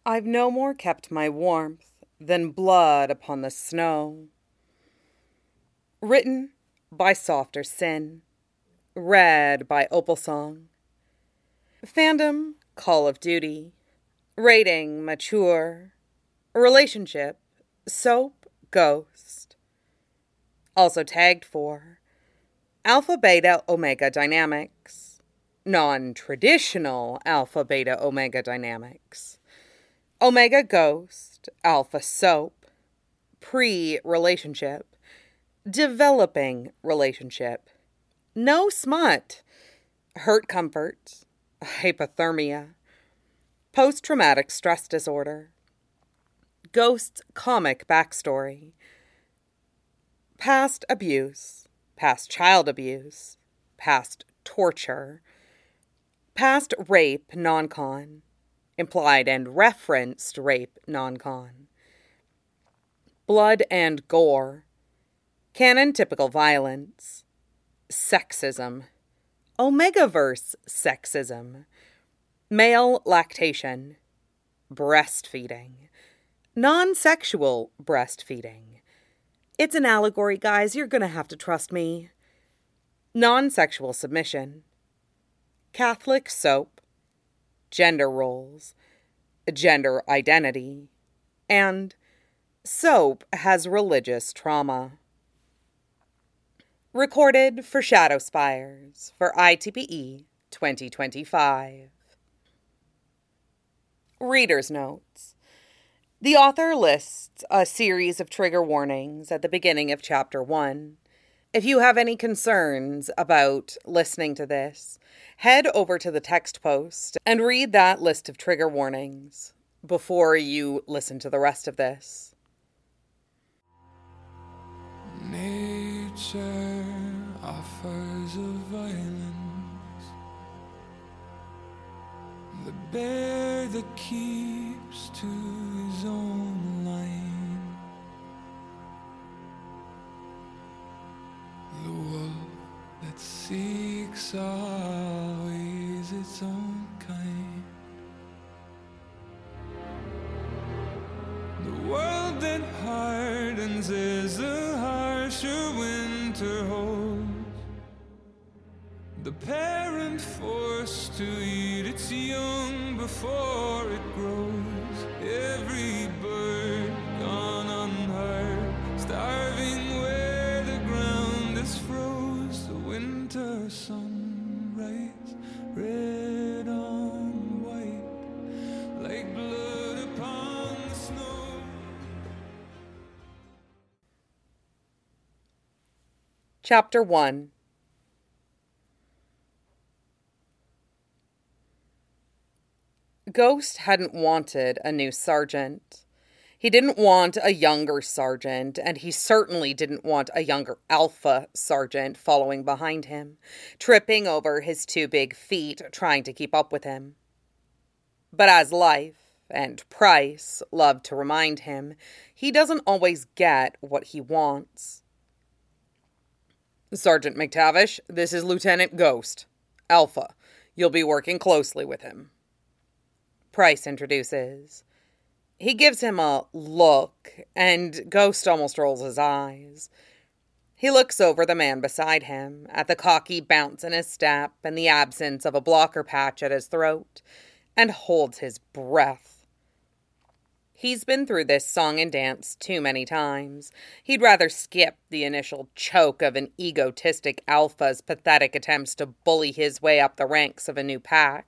I've no more kept my warmth than blood upon the snow. Written by Softer Sin. Read by Opal Song. Fandom, Call of Duty. Rating, mature. Relationship, soap, ghost. Also tagged for Alpha, Beta, Omega dynamics. Non-traditional Alpha, Beta, Omega dynamics. Omega ghost, Alpha soap. Pre-relationship. Developing relationship. No smut. Hurt comfort. Hypothermia. Post-traumatic stress disorder. Ghost's comic backstory. Past abuse. Past child abuse. Past torture. Past rape non-con. Implied and referenced rape non-con. Blood and gore. Canon typical violence. Sexism. Omegaverse sexism. Male lactation. Breastfeeding. Non-sexual breastfeeding. It's an allegory, guys. You're gonna have to trust me. Non-sexual submission. Catholic soap. Gender roles. Gender identity. And soap has religious trauma. Recorded for Shadow Spires for ITPE 2025. Reader's Notes. The author lists a series of trigger warnings at the beginning of Chapter 1. If you have any concerns about listening to this, head over to the text post and read that list of trigger warnings before you listen to the rest of this. Nature offers a violence, the bear that keeps to his own line, the wolf that seeks always its own kind, the world that hardens as a harsher winter holds, the parent forced to eat its young before it grows, every bird gone unheard, starving where the ground is froze, the winter sunrise, red on white, like blood upon the snow. Chapter 1. Ghost hadn't wanted a new sergeant. He didn't want a younger sergeant, and he certainly didn't want a younger alpha sergeant following behind him, tripping over his two big feet, trying to keep up with him. But as life and Price love to remind him, he doesn't always get what he wants. Sergeant McTavish, this is Lieutenant Ghost. Alpha. You'll be working closely with him. Price introduces. He gives him a look, and Ghost almost rolls his eyes. He looks over the man beside him, at the cocky bounce in his step and the absence of a blocker patch at his throat, and holds his breath. He's been through this song and dance too many times. He'd rather skip the initial choke of an egotistic alpha's pathetic attempts to bully his way up the ranks of a new pack.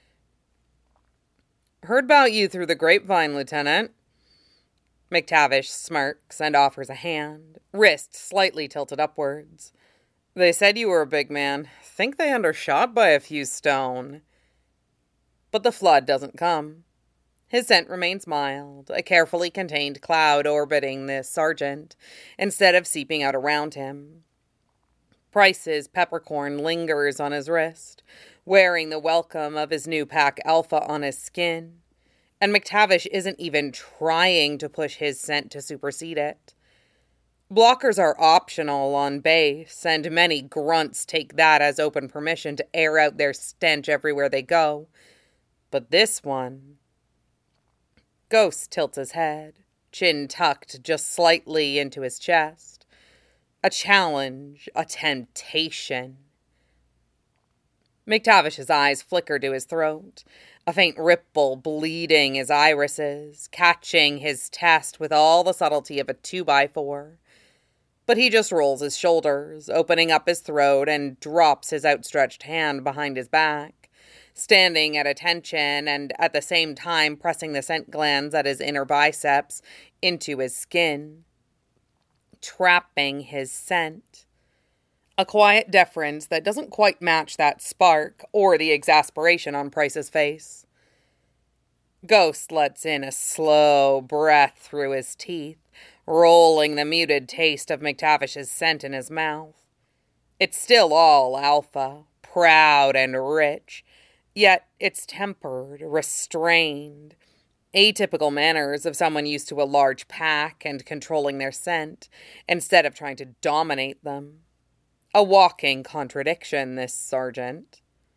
Heard about you through the grapevine, Lieutenant. McTavish smirks and offers a hand, wrist slightly tilted upwards. They said you were a big man. Think they undershot by a few stone. But the flood doesn't come. His scent remains mild, a carefully contained cloud orbiting the sergeant, instead of seeping out around him. Price's peppercorn lingers on his wrist, wearing the welcome of his new pack alpha on his skin, and McTavish isn't even trying to push his scent to supersede it. Blockers are optional on base, and many grunts take that as open permission to air out their stench everywhere they go. But this one... Ghost tilts his head, chin tucked just slightly into his chest. A challenge, a temptation. McTavish's eyes flicker to his throat, a faint ripple bleeding his irises, catching his test with all the subtlety of a 2x4. But he just rolls his shoulders, opening up his throat, and drops his outstretched hand behind his back, standing at attention and at the same time pressing the scent glands at his inner biceps into his skin, trapping his scent. A quiet deference that doesn't quite match that spark or the exasperation on Price's face. Ghost lets in a slow breath through his teeth, rolling the muted taste of McTavish's scent in his mouth. It's still all alpha, proud and rich, yet it's tempered, restrained, atypical manners of someone used to a large pack and controlling their scent, instead of trying to dominate them. A walking contradiction, this sergeant.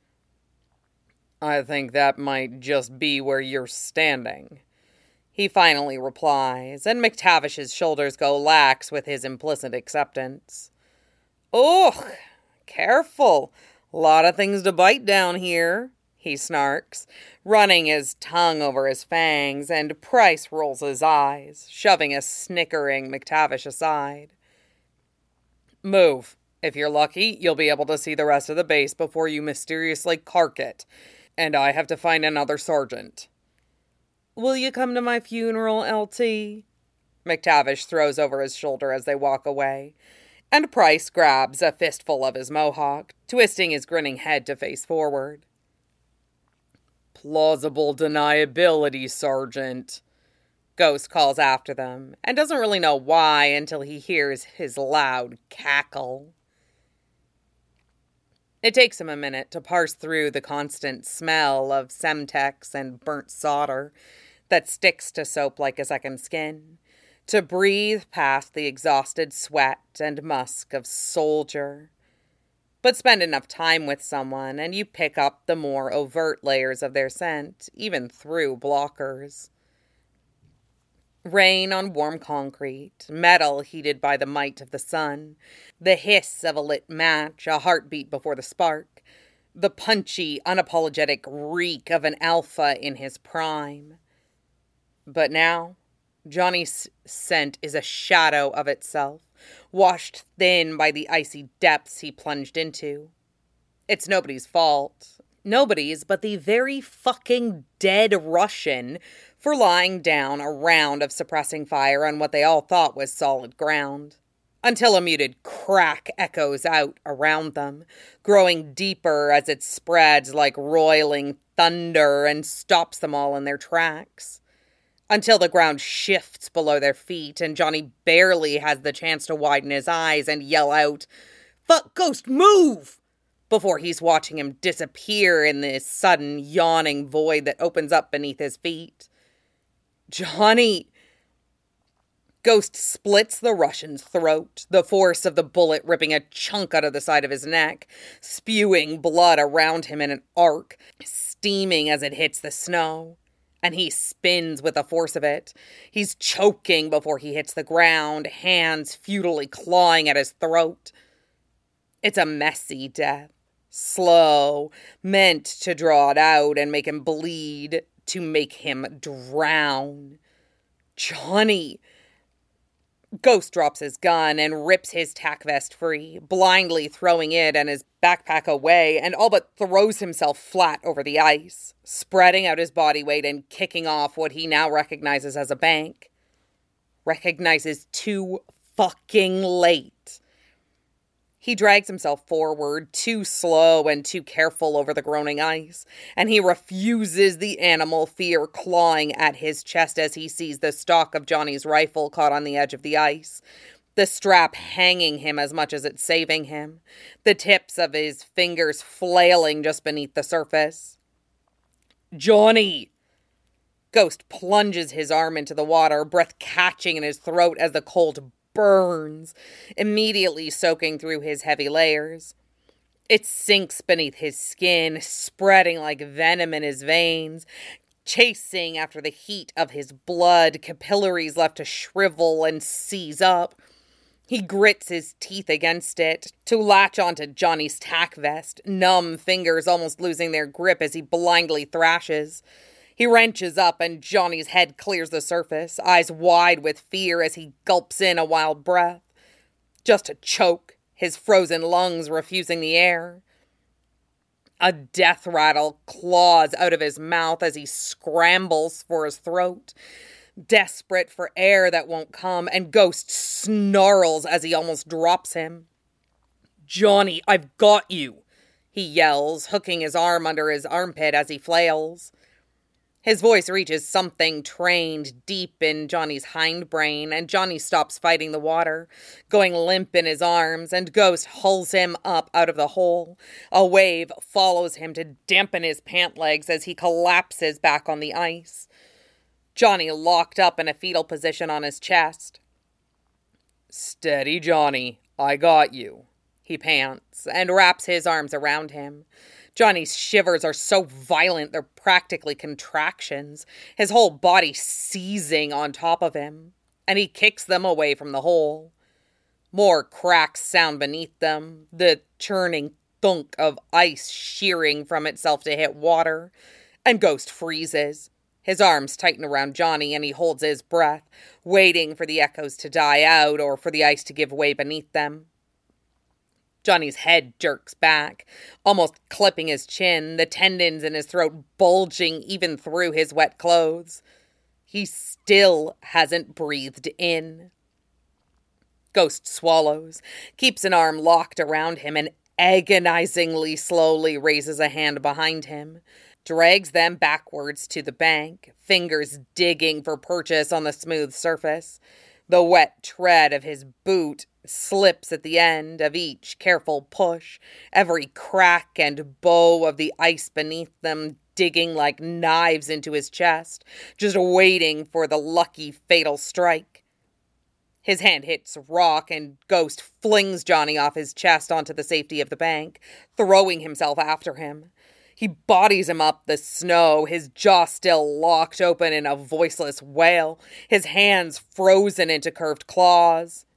I think that might just be where you're standing, he finally replies, and McTavish's shoulders go lax with his implicit acceptance. Ugh, careful. Lot of things to bite down here, he snarks, running his tongue over his fangs, and Price rolls his eyes, shoving a snickering McTavish aside. Move. If you're lucky, you'll be able to see the rest of the base before you mysteriously cark it, and I have to find another sergeant. Will you come to my funeral, LT? McTavish throws over his shoulder as they walk away, and Price grabs a fistful of his mohawk, twisting his grinning head to face forward. Plausible deniability, Sergeant, Ghost calls after them, and doesn't really know why until he hears his loud cackle. It takes him a minute to parse through the constant smell of Semtex and burnt solder that sticks to soap like a second skin, to breathe past the exhausted sweat and musk of soldier. But spend enough time with someone and you pick up the more overt layers of their scent, even through blockers. Rain on warm concrete, metal heated by the might of the sun, the hiss of a lit match, a heartbeat before the spark, the punchy, unapologetic reek of an alpha in his prime. But now, Johnny's scent is a shadow of itself, washed thin by the icy depths he plunged into. It's nobody's fault. Nobody's but the very fucking dead Russian for lying down a round of suppressing fire on what they all thought was solid ground. Until a muted crack echoes out around them, growing deeper as it spreads like roiling thunder and stops them all in their tracks. Until the ground shifts below their feet and Johnny barely has the chance to widen his eyes and yell out, "Fuck, Ghost, move!" before he's watching him disappear in this sudden yawning void that opens up beneath his feet. Johnny! Ghost splits the Russian's throat, the force of the bullet ripping a chunk out of the side of his neck, spewing blood around him in an arc, steaming as it hits the snow. And he spins with the force of it. He's choking before he hits the ground, hands futilely clawing at his throat. It's a messy death. Slow, meant to draw it out and make him bleed, to make him drown. Johnny! Ghost drops his gun and rips his tack vest free, blindly throwing it and his backpack away, and all but throws himself flat over the ice, spreading out his body weight and kicking off what he now recognizes as a bank. Recognizes too fucking late. He drags himself forward, too slow and too careful over the groaning ice, and he refuses the animal fear clawing at his chest as he sees the stock of Johnny's rifle caught on the edge of the ice, the strap hanging him as much as it's saving him, the tips of his fingers flailing just beneath the surface. Johnny! Ghost plunges his arm into the water, breath catching in his throat as the cold burns, immediately soaking through his heavy layers. It sinks beneath his skin, spreading like venom in his veins, chasing after the heat of his blood, capillaries left to shrivel and seize up. He grits his teeth against it to latch onto Johnny's tack vest, numb fingers almost losing their grip as he blindly thrashes. He wrenches up and Johnny's head clears the surface, eyes wide with fear as he gulps in a wild breath. Just a choke, his frozen lungs refusing the air. A death rattle claws out of his mouth as he scrambles for his throat, desperate for air that won't come, and Ghost snarls as he almost drops him. "Johnny, I've got you," he yells, hooking his arm under his armpit as he flails. His voice reaches something trained deep in Johnny's hindbrain, and Johnny stops fighting the water, going limp in his arms, and Ghost hulls him up out of the hole. A wave follows him to dampen his pant legs as he collapses back on the ice. Johnny locked up in a fetal position on his chest. "Steady, Johnny, I got you," he pants, and wraps his arms around him. Johnny's shivers are so violent they're practically contractions, his whole body seizing on top of him, and he kicks them away from the hole. More cracks sound beneath them, the churning thunk of ice shearing from itself to hit water, and Ghost freezes. His arms tighten around Johnny and he holds his breath, waiting for the echoes to die out or for the ice to give way beneath them. Johnny's head jerks back, almost clipping his chin, the tendons in his throat bulging even through his wet clothes. He still hasn't breathed in. Ghost swallows, keeps an arm locked around him, and agonizingly slowly raises a hand behind him, drags them backwards to the bank, fingers digging for purchase on the smooth surface. The wet tread of his boot slips at the end of each careful push, every crack and bow of the ice beneath them digging like knives into his chest, just waiting for the lucky fatal strike. His hand hits rock and Ghost flings Johnny off his chest onto the safety of the bank, throwing himself after him. He bodies him up the snow, his jaw still locked open in a voiceless wail, his hands frozen into curved claws.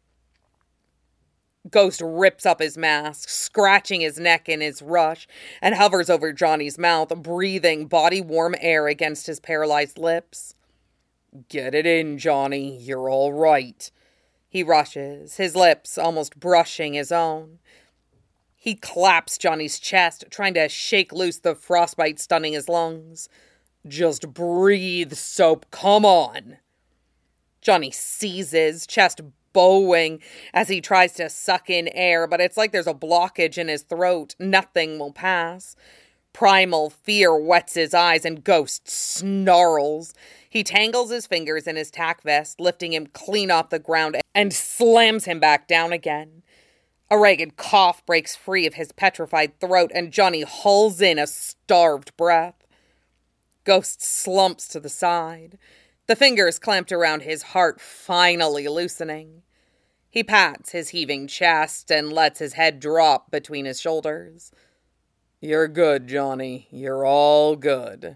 Ghost rips up his mask, scratching his neck in his rush, and hovers over Johnny's mouth, breathing body-warm air against his paralyzed lips. "Get it in, Johnny. You're all right." He rushes, his lips almost brushing his own. He claps Johnny's chest, trying to shake loose the frostbite stunning his lungs. "Just breathe, Soap. Come on." Johnny seizes, chest bowing as he tries to suck in air, but it's like there's a blockage in his throat. Nothing will pass. Primal fear wets his eyes and Ghost snarls. He tangles his fingers in his tack vest, lifting him clean off the ground and slams him back down again. A ragged cough breaks free of his petrified throat and Johnny hauls in a starved breath. Ghost slumps to the side, the fingers clamped around his heart finally loosening. He pats his heaving chest and lets his head drop between his shoulders. "You're good, Johnny. You're all good."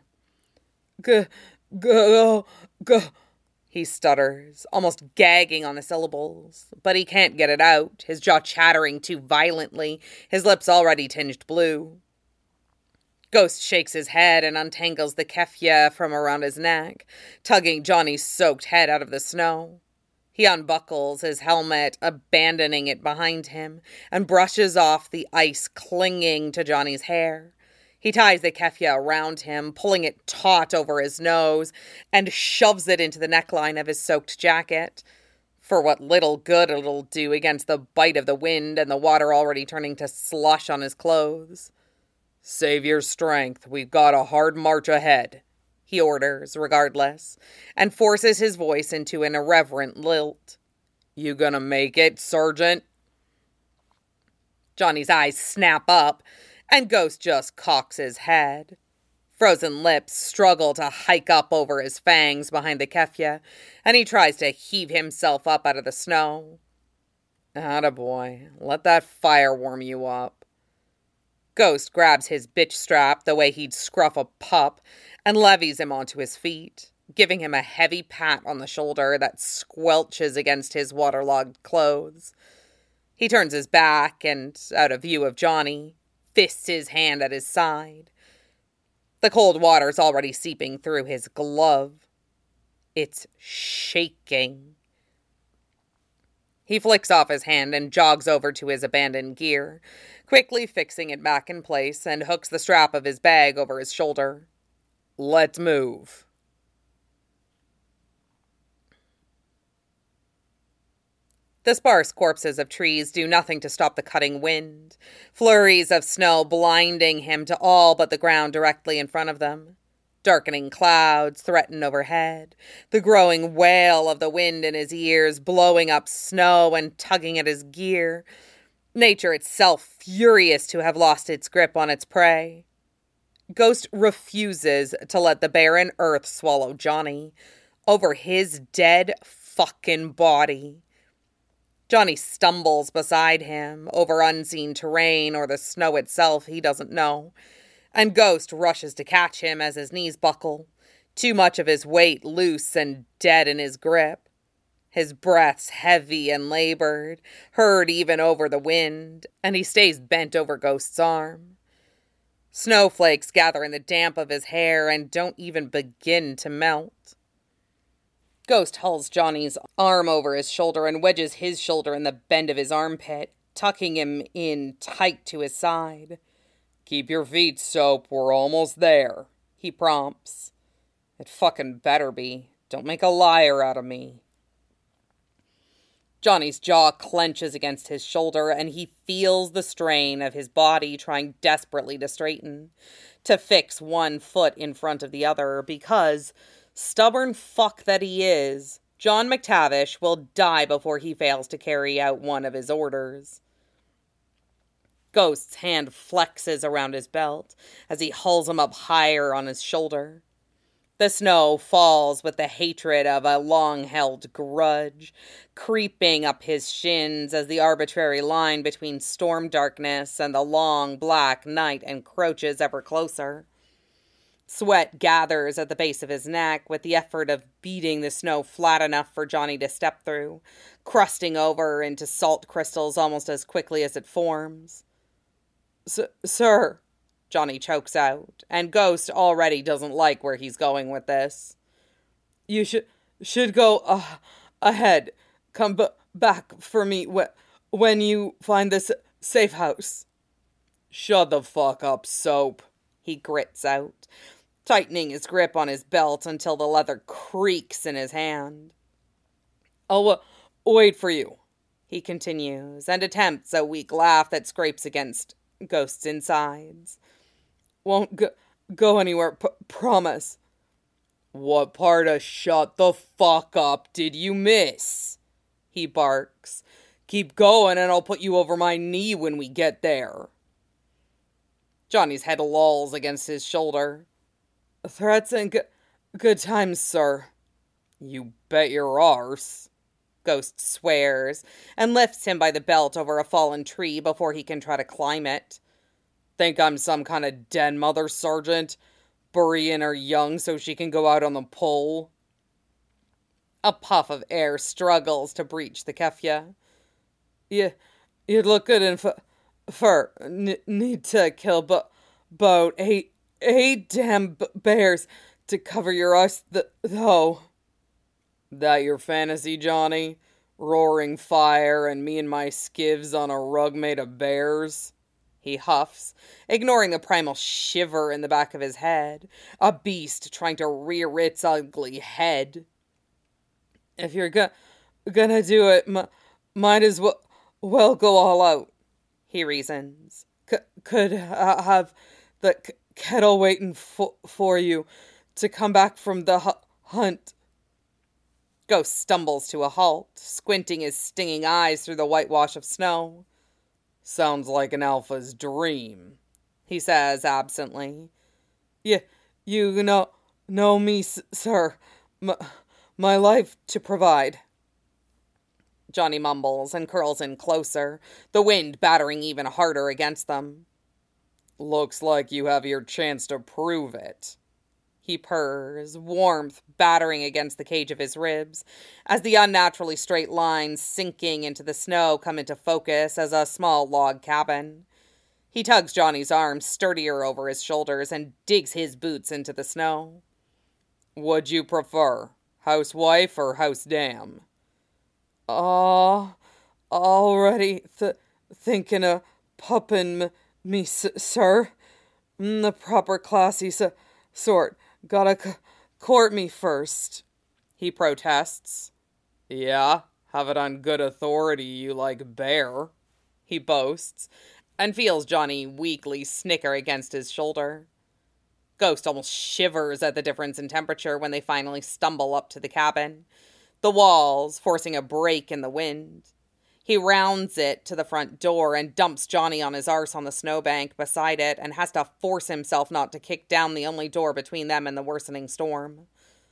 Go, he stutters, almost gagging on the syllables, but he can't get it out, his jaw chattering too violently, his lips already tinged blue. Ghost shakes his head and untangles the keffiyeh from around his neck, tugging Johnny's soaked head out of the snow. He unbuckles his helmet, abandoning it behind him, and brushes off the ice clinging to Johnny's hair. He ties the keffiyeh around him, pulling it taut over his nose, and shoves it into the neckline of his soaked jacket. For what little good it'll do against the bite of the wind and the water already turning to slush on his clothes. "Save your strength. We've got a hard march ahead," he orders, regardless, and forces his voice into an irreverent lilt. "You gonna make it, Sergeant?" Johnny's eyes snap up, and Ghost just cocks his head. Frozen lips struggle to hike up over his fangs behind the keffiyeh, and he tries to heave himself up out of the snow. "Attaboy, let that fire warm you up." Ghost grabs his bitch strap the way he'd scruff a pup and levies him onto his feet, giving him a heavy pat on the shoulder that squelches against his waterlogged clothes. He turns his back and, out of view of Johnny, fists his hand at his side. The cold water's already seeping through his glove. It's shaking. He flicks off his hand and jogs over to his abandoned gear, quickly fixing it back in place, and hooks the strap of his bag over his shoulder. Let's move. The sparse corpses of trees do nothing to stop the cutting wind, flurries of snow blinding him to all but the ground directly in front of them. Darkening clouds threaten overhead, the growing wail of the wind in his ears, blowing up snow and tugging at his gear. Nature itself furious to have lost its grip on its prey. Ghost refuses to let the barren earth swallow Johnny over his dead fucking body. Johnny stumbles beside him over unseen terrain or the snow itself he doesn't know, and Ghost rushes to catch him as his knees buckle, too much of his weight loose and dead in his grip. His breath's heavy and labored, heard even over the wind, and he stays bent over Ghost's arm. Snowflakes gather in the damp of his hair and don't even begin to melt. Ghost hauls Johnny's arm over his shoulder and wedges his shoulder in the bend of his armpit, tucking him in tight to his side. Keep your feet, Soap. We're almost there, he prompts. It fucking better be. Don't make a liar out of me. Johnny's jaw clenches against his shoulder, and he feels the strain of his body trying desperately to straighten, to fix one foot in front of the other, because, stubborn fuck that he is, John McTavish will die before he fails to carry out one of his orders. Ghost's hand flexes around his belt as he hauls him up higher on his shoulder. The snow falls with the hatred of a long-held grudge, creeping up his shins as the arbitrary line between storm darkness and the long black night encroaches ever closer. Sweat gathers at the base of his neck with the effort of beating the snow flat enough for Johnny to step through, crusting over into salt crystals almost as quickly as it forms. Sir, Johnny chokes out, and Ghost already doesn't like where he's going with this. You should go ahead. Come back for me when you find this safe house. Shut the fuck up, Soap, he grits out, tightening his grip on his belt until the leather creaks in his hand. I'll wait for you, he continues, and attempts a weak laugh that scrapes against Ghost's insides. Won't go anywhere, promise. What part of shut the fuck up did you miss? He barks. Keep going and I'll put you over my knee when we get there. Johnny's head lolls against his shoulder. Threats and good times, sir. You bet your arse, Ghost swears, and lifts him by the belt over a fallen tree before he can try to climb it. Think I'm some kind of den mother, Sergeant? Burying her young so she can go out on the pole? A puff of air struggles to breach the keffia. You'd look good in fur. Need to kill about eight damn bears to cover your eyes, though. That your fantasy, Johnny? Roaring fire and me and my skivs on a rug made of bears? He huffs, ignoring the primal shiver in the back of his head, a beast trying to rear its ugly head. If you're gonna do it, might as well go all out, he reasons. Could have the kettle waiting for you to come back from the hunt. Ghost stumbles to a halt, squinting his stinging eyes through the whitewash of snow. Sounds like an alpha's dream, he says absently. You know me, sir. My life to provide. Johnny mumbles and curls in closer, the wind battering even harder against them. Looks like you have your chance to prove it. he purrs, warmth battering against the cage of his ribs, as the unnaturally straight lines sinking into the snow come into focus as a small log cabin. He tugs Johnny's arm sturdier over his shoulders and digs his boots into the snow. What'd you prefer, housewife or house dam? Already thinking of puppin' me, sir. The proper classy sort. Gotta court me first, he protests. Yeah, have it on good authority you like bear, he boasts, and feels Johnny weakly snicker against his shoulder. Ghost almost shivers at the difference in temperature when they finally stumble up to the cabin, the walls forcing a break in the wind. He rounds it to the front door and dumps Johnny on his arse on the snowbank beside it and has to force himself not to kick down the only door between them and the worsening storm.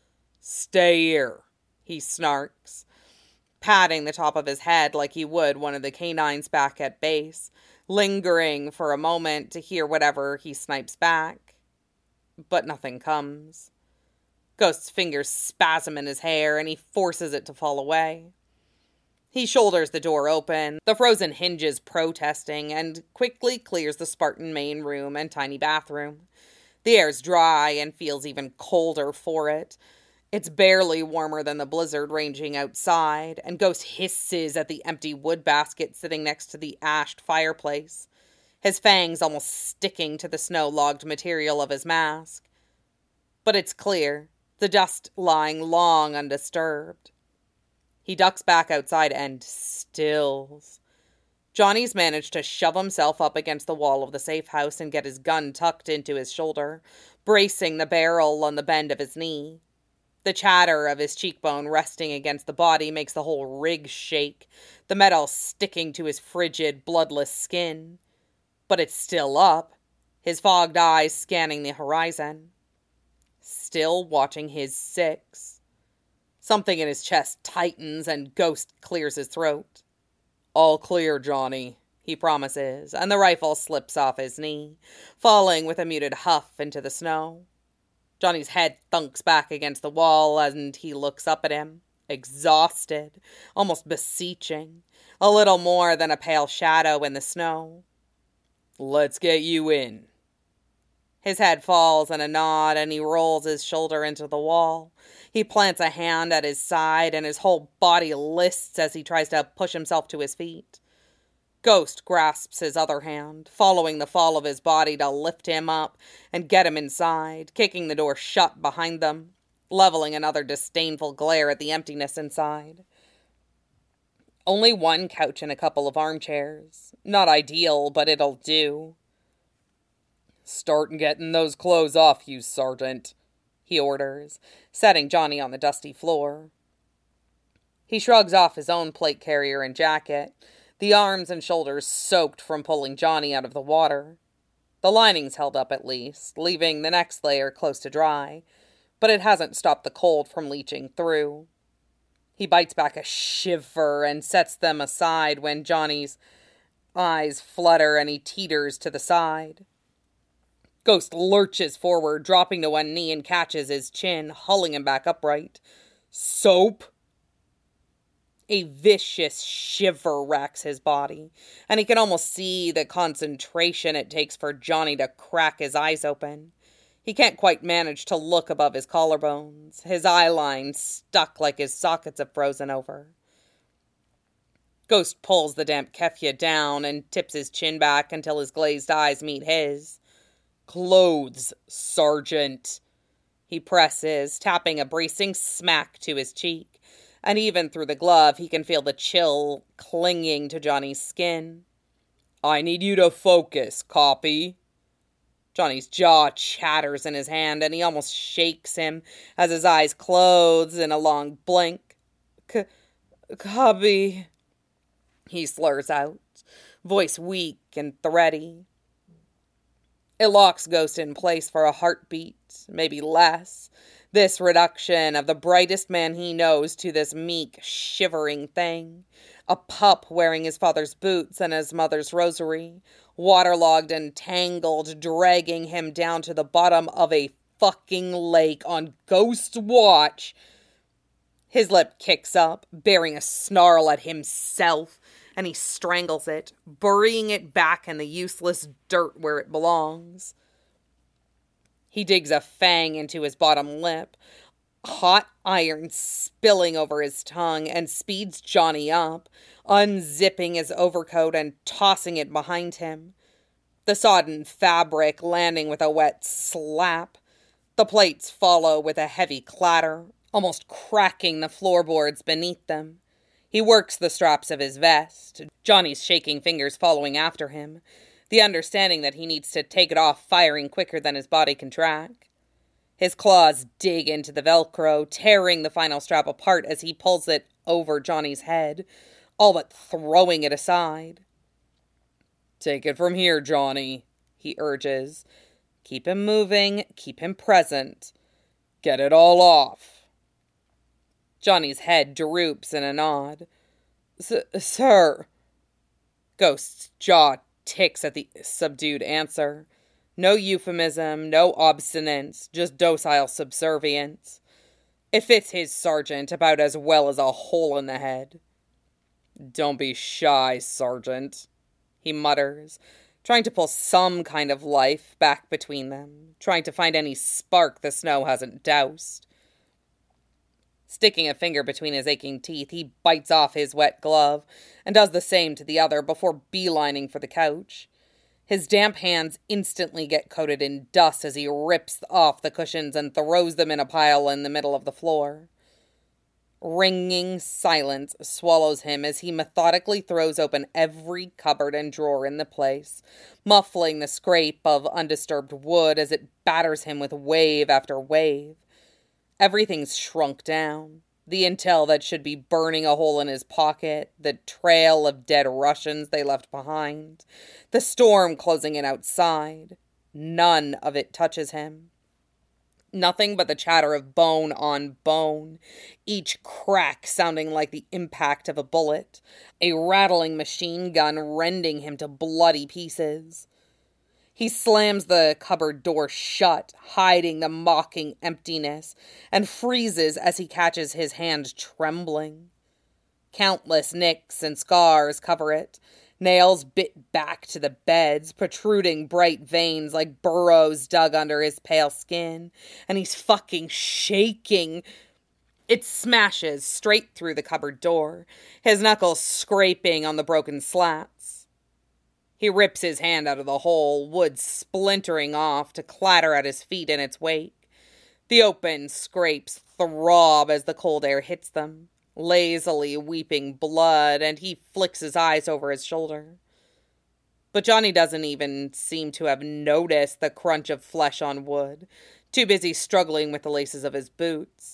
Stay here, he snarks, patting the top of his head like he would one of the canines back at base, lingering for a moment to hear whatever he snipes back. But nothing comes. Ghost's fingers spasm in his hair and he forces it to fall away. He shoulders the door open, the frozen hinges protesting, and quickly clears the Spartan main room and tiny bathroom. The air's dry and feels even colder for it. It's barely warmer than the blizzard raging outside, and Ghost hisses at the empty wood basket sitting next to the ashed fireplace, his fangs almost sticking to the snow-logged material of his mask. But it's clear, the dust lying long undisturbed. He ducks back outside and stills. Johnny's managed to shove himself up against the wall of the safe house and get his gun tucked into his shoulder, bracing the barrel on the bend of his knee. The chatter of his cheekbone resting against the body makes the whole rig shake, the metal sticking to his frigid, bloodless skin. But it's still up, his fogged eyes scanning the horizon. Still watching his six. Something in his chest tightens and Ghost clears his throat. All clear, Johnny, he promises, and the rifle slips off his knee, falling with a muted huff into the snow. Johnny's head thunks back against the wall and he looks up at him, exhausted, almost beseeching, a little more than a pale shadow in the snow. Let's get you in. His head falls in a nod and he rolls his shoulder into the wall. He plants a hand at his side and his whole body lists as he tries to push himself to his feet. Ghost grasps his other hand, following the fall of his body to lift him up and get him inside, kicking the door shut behind them, leveling another disdainful glare at the emptiness inside. Only one couch and a couple of armchairs. Not ideal, but it'll do. Start getting those clothes off you, Sergeant, he orders, setting Johnny on the dusty floor. He shrugs off his own plate carrier and jacket, the arms and shoulders soaked from pulling Johnny out of the water. The lining's held up at least, leaving the next layer close to dry, but it hasn't stopped the cold from leaching through. He bites back a shiver and sets them aside when Johnny's eyes flutter and he teeters to the side. Ghost lurches forward, dropping to one knee and catches his chin, hulling him back upright. Soap? A vicious shiver racks his body, and he can almost see the concentration it takes for Johnny to crack his eyes open. He can't quite manage to look above his collarbones, his eye lines stuck like his sockets have frozen over. Ghost pulls the damp keffiyeh down and tips his chin back until his glazed eyes meet his. Clothes, Sergeant, he presses, tapping a bracing smack to his cheek, and even through the glove he can feel the chill clinging to Johnny's skin. I need you to focus, copy? Johnny's jaw chatters in his hand, and he almost shakes him as his eyes close in a long blink. Copy, he slurs out, voice weak and thready. It locks Ghost in place for a heartbeat, maybe less. This reduction of the brightest man he knows to this meek, shivering thing. A pup wearing his father's boots and his mother's rosary, waterlogged and tangled, dragging him down to the bottom of a fucking lake on Ghost Watch. His lip kicks up, bearing a snarl at himself, and he strangles it, burying it back in the useless dirt where it belongs. He digs a fang into his bottom lip, hot iron spilling over his tongue, and speeds Johnny up, unzipping his overcoat and tossing it behind him. The sodden fabric landing with a wet slap. The plates follow with a heavy clatter, almost cracking the floorboards beneath them. He works the straps of his vest, Johnny's shaking fingers following after him, the understanding that he needs to take it off firing quicker than his body can track. His claws dig into the Velcro, tearing the final strap apart as he pulls it over Johnny's head, all but throwing it aside. "Take it from here, Johnny," he urges. "Keep him moving, keep him present. Get it all off." Johnny's head droops in a nod. Sir." Ghost's jaw ticks at the subdued answer. No euphemism, no obstinance, just docile subservience. It fits his sergeant about as well as a hole in the head. "Don't be shy, Sergeant," he mutters, trying to pull some kind of life back between them, trying to find any spark the snow hasn't doused. Sticking a finger between his aching teeth, he bites off his wet glove and does the same to the other before beelining for the couch. His damp hands instantly get coated in dust as he rips off the cushions and throws them in a pile in the middle of the floor. Ringing silence swallows him as he methodically throws open every cupboard and drawer in the place, muffling the scrape of undisturbed wood as it batters him with wave after wave. Everything's shrunk down. The intel that should be burning a hole in his pocket, the trail of dead Russians they left behind, the storm closing in outside. None of it touches him. Nothing but the chatter of bone on bone, each crack sounding like the impact of a bullet, a rattling machine gun rending him to bloody pieces. He slams the cupboard door shut, hiding the mocking emptiness, and freezes as he catches his hand trembling. Countless nicks and scars cover it, nails bit back to the beds, protruding bright veins like burrows dug under his pale skin, and he's fucking shaking. It smashes straight through the cupboard door, his knuckles scraping on the broken slats. He rips his hand out of the hole, wood splintering off to clatter at his feet in its wake. The open scrapes throb as the cold air hits them, lazily weeping blood, and he flicks his eyes over his shoulder. But Johnny doesn't even seem to have noticed the crunch of flesh on wood, too busy struggling with the laces of his boots.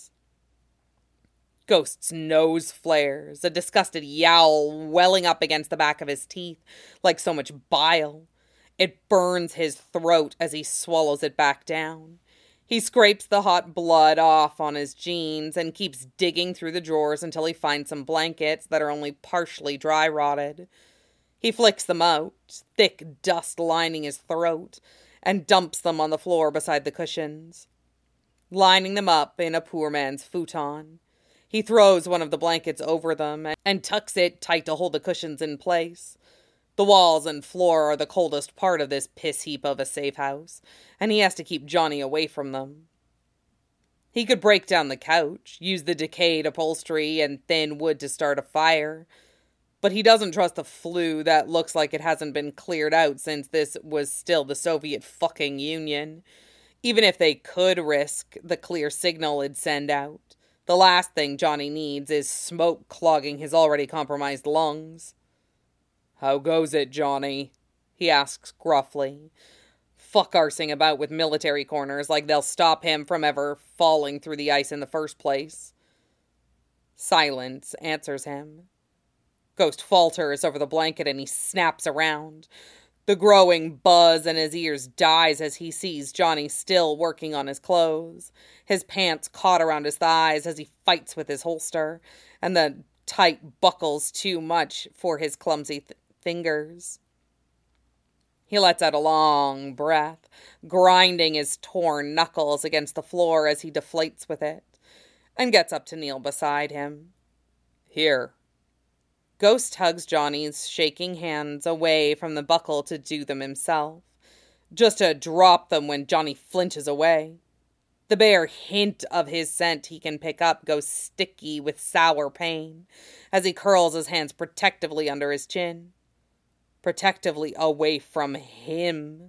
Ghost's nose flares, a disgusted yowl welling up against the back of his teeth like so much bile. It burns his throat as he swallows it back down. He scrapes the hot blood off on his jeans and keeps digging through the drawers until he finds some blankets that are only partially dry-rotted. He flicks them out, thick dust lining his throat, and dumps them on the floor beside the cushions, lining them up in a poor man's futon. He throws one of the blankets over them and tucks it tight to hold the cushions in place. The walls and floor are the coldest part of this piss heap of a safe house, and he has to keep Johnny away from them. He could break down the couch, use the decayed upholstery and thin wood to start a fire, but he doesn't trust the flue that looks like it hasn't been cleared out since this was still the Soviet fucking Union. Even if they could risk the clear signal it'd send out, the last thing Johnny needs is smoke clogging his already compromised lungs. "How goes it, Johnny?" he asks gruffly, fuck-arsing about with military corners like they'll stop him from ever falling through the ice in the first place. Silence answers him. Ghost falters over the blanket and he snaps around. The growing buzz in his ears dies as he sees Johnny still working on his clothes, his pants caught around his thighs as he fights with his holster, and the tight buckles too much for his clumsy fingers. He lets out a long breath, grinding his torn knuckles against the floor as he deflates with it, and gets up to kneel beside him. Here. Ghost tugs Johnny's shaking hands away from the buckle to do them himself, just to drop them when Johnny flinches away. The bare hint of his scent he can pick up goes sticky with sour pain as he curls his hands protectively under his chin. Protectively away from him.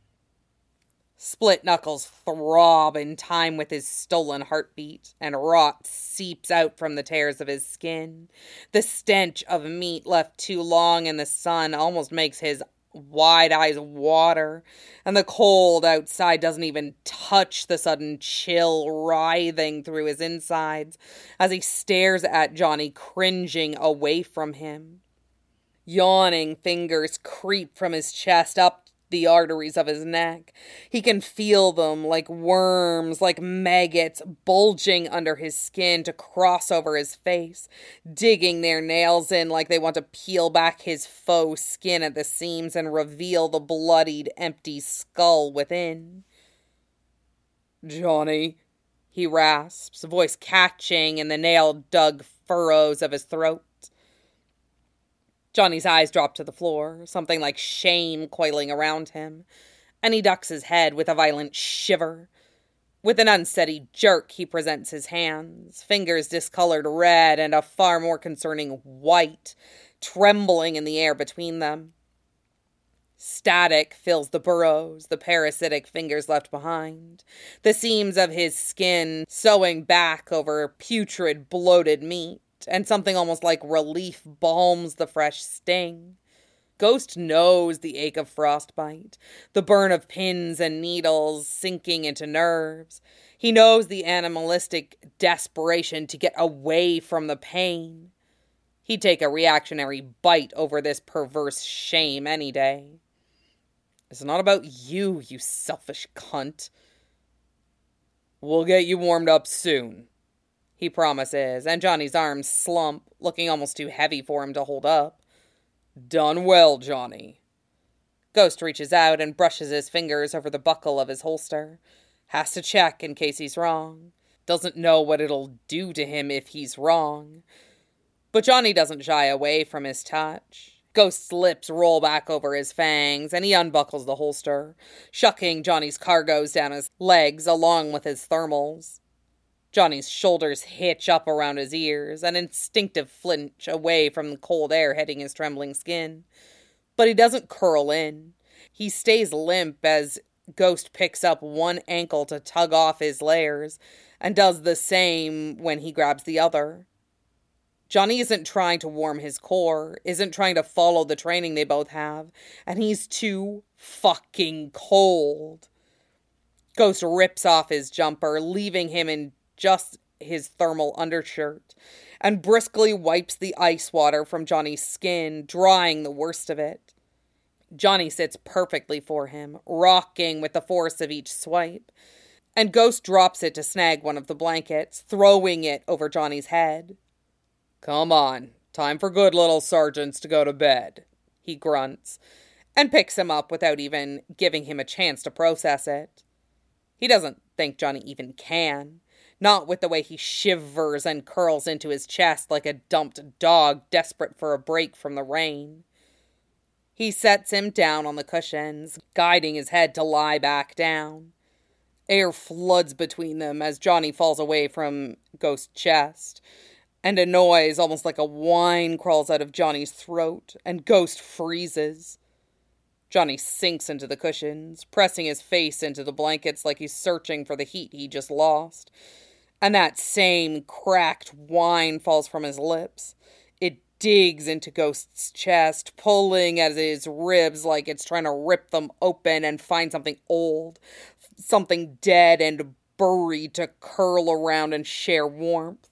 Split knuckles throb in time with his stolen heartbeat, and rot seeps out from the tears of his skin. The stench of meat left too long in the sun almost makes his wide eyes water, and the cold outside doesn't even touch the sudden chill writhing through his insides as he stares at Johnny, cringing away from him. Yawning fingers creep from his chest up the arteries of his neck. He can feel them like worms, like maggots, bulging under his skin to cross over his face, digging their nails in like they want to peel back his faux skin at the seams and reveal the bloodied, empty skull within. "Johnny," he rasps, voice catching in the nail-dug furrows of his throat. Johnny's eyes drop to the floor, something like shame coiling around him, and he ducks his head with a violent shiver. With an unsteady jerk, he presents his hands, fingers discolored red and a far more concerning white, trembling in the air between them. Static fills the burrows the parasitic fingers left behind, the seams of his skin sewing back over putrid, bloated meat, and something almost like relief balms the fresh sting. Ghost knows the ache of frostbite, the burn of pins and needles sinking into nerves. He knows the animalistic desperation to get away from the pain. He'd take a reactionary bite over this perverse shame any day. It's not about you, you selfish cunt. "We'll get you warmed up soon," he promises, and Johnny's arms slump, looking almost too heavy for him to hold up. "Done well, Johnny." Ghost reaches out and brushes his fingers over the buckle of his holster. Has to check in case he's wrong. Doesn't know what it'll do to him if he's wrong. But Johnny doesn't shy away from his touch. Ghost's lips roll back over his fangs, and he unbuckles the holster, shucking Johnny's cargoes down his legs along with his thermals. Johnny's shoulders hitch up around his ears, an instinctive flinch away from the cold air hitting his trembling skin. But he doesn't curl in. He stays limp as Ghost picks up one ankle to tug off his layers, and does the same when he grabs the other. Johnny isn't trying to warm his core, isn't trying to follow the training they both have, and he's too fucking cold. Ghost rips off his jumper, leaving him in just his thermal undershirt, and briskly wipes the ice water from Johnny's skin, drying the worst of it. Johnny sits perfectly for him, rocking with the force of each swipe, and Ghost drops it to snag one of the blankets, throwing it over Johnny's head. "Come on, time for good little sergeants to go to bed," he grunts, and picks him up without even giving him a chance to process it. He doesn't think Johnny even can. Not with the way he shivers and curls into his chest like a dumped dog desperate for a break from the rain. He sets him down on the cushions, guiding his head to lie back down. Air floods between them as Johnny falls away from Ghost's chest, and a noise almost like a whine crawls out of Johnny's throat, and Ghost freezes. Johnny sinks into the cushions, pressing his face into the blankets like he's searching for the heat he just lost. And that same cracked whine falls from his lips. It digs into Ghost's chest, pulling at his ribs like it's trying to rip them open and find something old, something dead and buried to curl around and share warmth.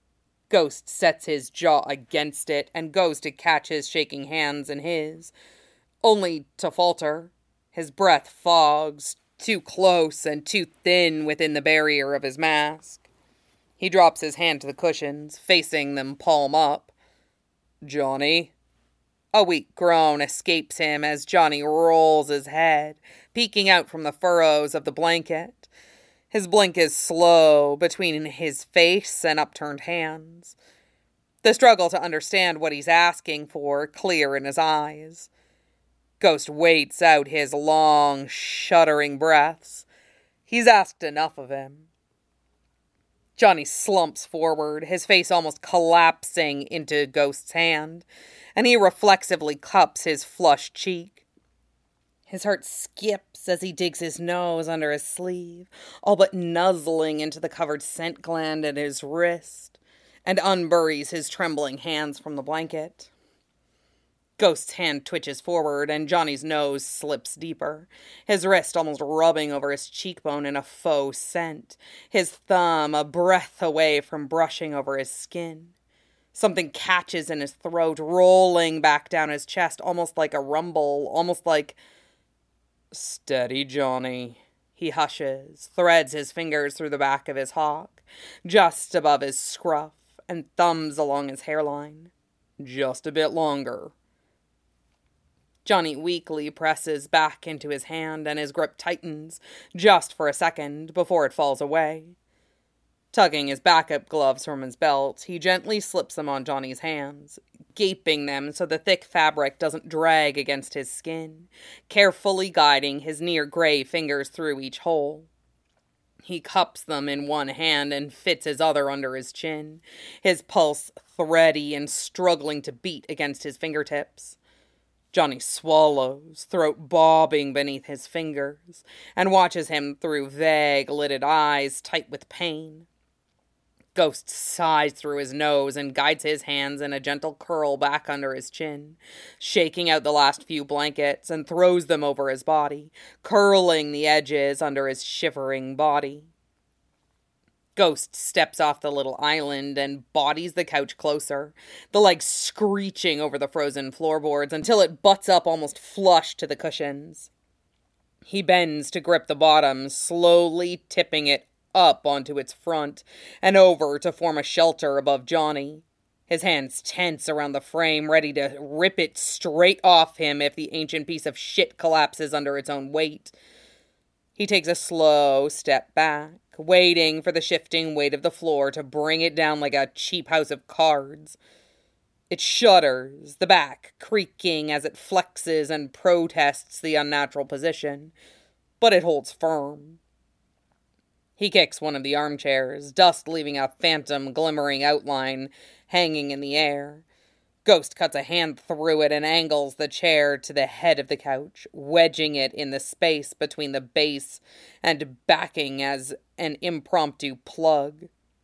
Ghost sets his jaw against it and goes to catch his shaking hands in his, only to falter. His breath fogs, too close and too thin within the barrier of his mask. He drops his hand to the cushions, facing them palm up. "Johnny?" A weak groan escapes him as Johnny rolls his head, peeking out from the furrows of the blanket. His blink is slow between his face and upturned hands. The struggle to understand what he's asking for clear in his eyes. Ghost waits out his long, shuddering breaths. He's asked enough of him. Johnny slumps forward, his face almost collapsing into Ghost's hand, and he reflexively cups his flushed cheek. His heart skips as he digs his nose under his sleeve, all but nuzzling into the covered scent gland at his wrist, and unburies his trembling hands from the blanket. Ghost's hand twitches forward, and Johnny's nose slips deeper, his wrist almost rubbing over his cheekbone in a faux scent, his thumb a breath away from brushing over his skin. Something catches in his throat, rolling back down his chest, almost like a rumble, almost like... "Steady, Johnny," he hushes, threads his fingers through the back of his hock, just above his scruff, and thumbs along his hairline. "Just a bit longer." Johnny weakly presses back into his hand, and his grip tightens, just for a second, before it falls away. Tugging his backup gloves from his belt, he gently slips them on Johnny's hands, gaping them so the thick fabric doesn't drag against his skin, carefully guiding his near-gray fingers through each hole. He cups them in one hand and fits his other under his chin, his pulse thready and struggling to beat against his fingertips. Johnny swallows, throat bobbing beneath his fingers, and watches him through vague-lidded eyes tight with pain. Ghost sighs through his nose and guides his hands in a gentle curl back under his chin, shaking out the last few blankets and throws them over his body, curling the edges under his shivering body. Ghost steps off the little island and bodies the couch closer, the legs screeching over the frozen floorboards until it butts up almost flush to the cushions. He bends to grip the bottom, slowly tipping it up onto its front and over to form a shelter above Johnny. His hands tense around the frame, ready to rip it straight off him if the ancient piece of shit collapses under its own weight. He takes a slow step back, waiting for the shifting weight of the floor to bring it down like a cheap house of cards. It shudders, the back creaking as it flexes and protests the unnatural position, but it holds firm. He kicks one of the armchairs, dust leaving a phantom glimmering outline hanging in the air. Ghost cuts a hand through it and angles the chair to the head of the couch, wedging it in the space between the base and backing as an impromptu plug.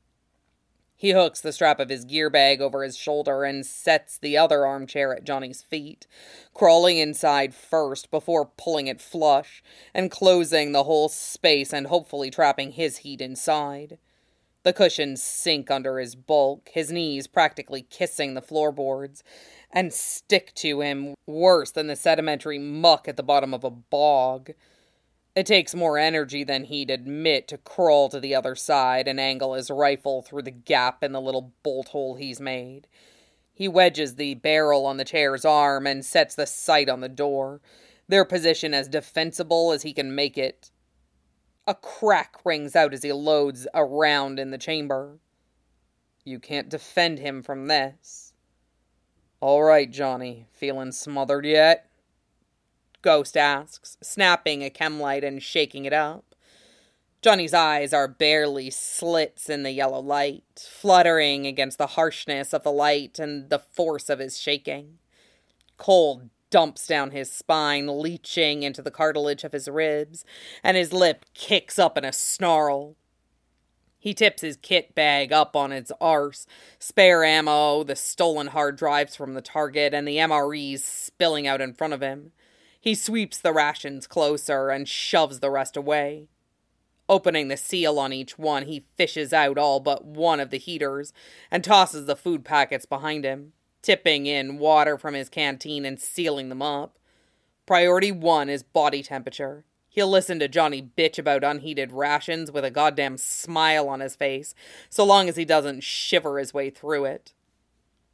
He hooks the strap of his gear bag over his shoulder and sets the other armchair at Johnny's feet, crawling inside first before pulling it flush and closing the whole space and hopefully trapping his heat inside. The cushions sink under his bulk, his knees practically kissing the floorboards, and stick to him worse than the sedimentary muck at the bottom of a bog. It takes more energy than he'd admit to crawl to the other side and angle his rifle through the gap in the little bolt hole he's made. He wedges the barrel on the chair's arm and sets the sight on the door, their position as defensible as he can make it. A crack rings out as he loads a round in the chamber. You can't defend him from this. "All right, Johnny, feeling smothered yet?" Ghost asks, snapping a chem light and shaking it up. Johnny's eyes are barely slits in the yellow light, fluttering against the harshness of the light and the force of his shaking. Cold dumps down his spine, leaching into the cartilage of his ribs, and his lip kicks up in a snarl. He tips his kit bag up on its arse, spare ammo, the stolen hard drives from the target, and the MREs spilling out in front of him. He sweeps the rations closer and shoves the rest away. Opening the seal on each one, he fishes out all but one of the heaters and tosses the food packets behind him, tipping in water from his canteen and sealing them up. Priority 1 is body temperature. He'll listen to Johnny bitch about unheated rations with a goddamn smile on his face, so long as he doesn't shiver his way through it.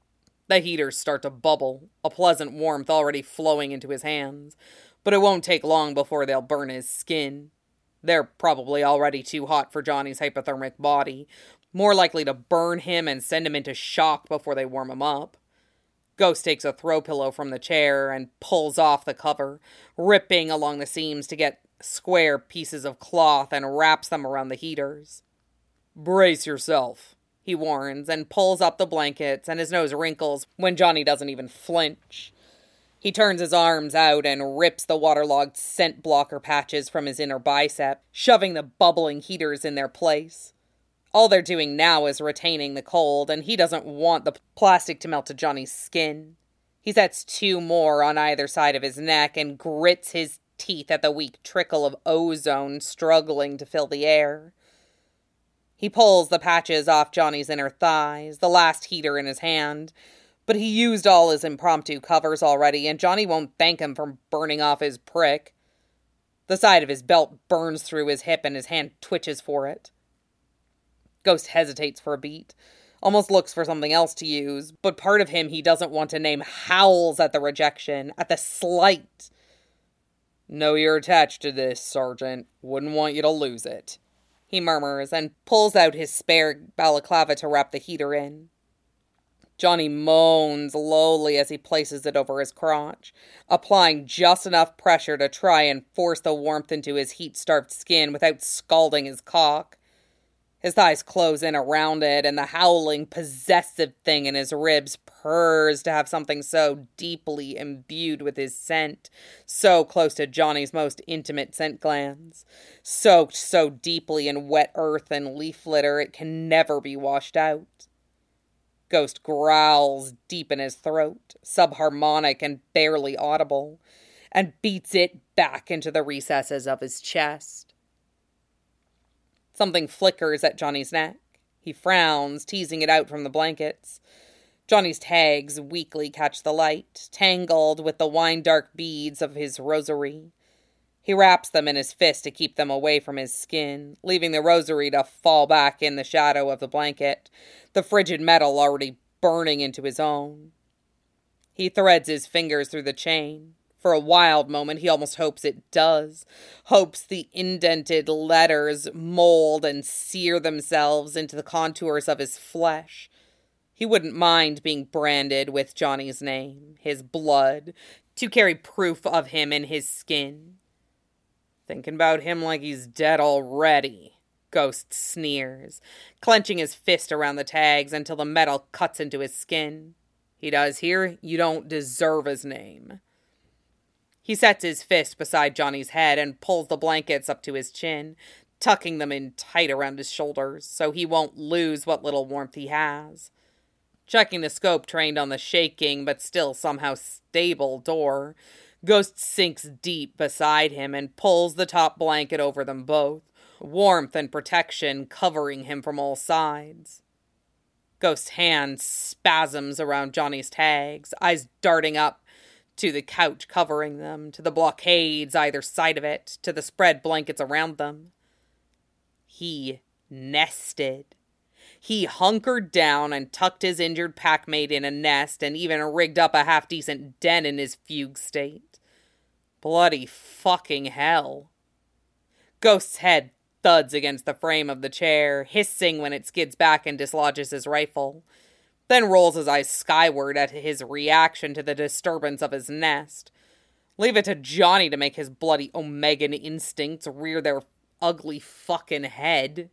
The heaters start to bubble, a pleasant warmth already flowing into his hands, but it won't take long before they'll burn his skin. They're probably already too hot for Johnny's hypothermic body, more likely to burn him and send him into shock before they warm him up. Ghost takes a throw pillow from the chair and pulls off the cover, ripping along the seams to get square pieces of cloth and wraps them around the heaters. "Brace yourself," he warns, and pulls up the blankets, and his nose wrinkles when Johnny doesn't even flinch. He turns his arms out and rips the waterlogged scent blocker patches from his inner bicep, shoving the bubbling heaters in their place. All they're doing now is retaining the cold, and he doesn't want the plastic to melt to Johnny's skin. He sets 2 more on either side of his neck and grits his teeth at the weak trickle of ozone struggling to fill the air. He pulls the patches off Johnny's inner thighs, the last heater in his hand, but he used all his impromptu covers already, and Johnny won't thank him for burning off his prick. The side of his belt burns through his hip and his hand twitches for it. Ghost hesitates for a beat, almost looks for something else to use, but part of him he doesn't want to name howls at the rejection, at the slight. "Know you're attached to this, Sergeant. Wouldn't want you to lose it," he murmurs, and pulls out his spare balaclava to wrap the heater in. Johnny moans lowly as he places it over his crotch, applying just enough pressure to try and force the warmth into his heat-starved skin without scalding his cock. His thighs close in around it, and the howling, possessive thing in his ribs purrs to have something so deeply imbued with his scent, so close to Johnny's most intimate scent glands, soaked so deeply in wet earth and leaf litter it can never be washed out. Ghost growls deep in his throat, subharmonic and barely audible, and beats it back into the recesses of his chest. Something flickers at Johnny's neck. He frowns, teasing it out from the blankets. Johnny's tags weakly catch the light, tangled with the wine-dark beads of his rosary. He wraps them in his fist to keep them away from his skin, leaving the rosary to fall back in the shadow of the blanket, the frigid metal already burning into his own. He threads his fingers through the chain. For a wild moment, he almost hopes it does. Hopes the indented letters mold and sear themselves into the contours of his flesh. He wouldn't mind being branded with Johnny's name, his blood, to carry proof of him in his skin. "Thinking about him like he's dead already," Ghost sneers, clenching his fist around the tags until the metal cuts into his skin. "He does hear you don't deserve his name." He sets his fist beside Johnny's head and pulls the blankets up to his chin, tucking them in tight around his shoulders so he won't lose what little warmth he has. Checking the scope trained on the shaking but still somehow stable door, Ghost sinks deep beside him and pulls the top blanket over them both, warmth and protection covering him from all sides. Ghost's hand spasms around Johnny's tags, eyes darting up to the couch covering them, to the blockades either side of it, to the spread blankets around them. He nested. He hunkered down and tucked his injured packmate in a nest and even rigged up a half-decent den in his fugue state. Bloody fucking hell. Ghost's head thuds against the frame of the chair, hissing when it skids back and dislodges his rifle, then rolls his eyes skyward at his reaction to the disturbance of his nest. Leave it to Johnny to make his bloody Omegan instincts rear their ugly fucking head.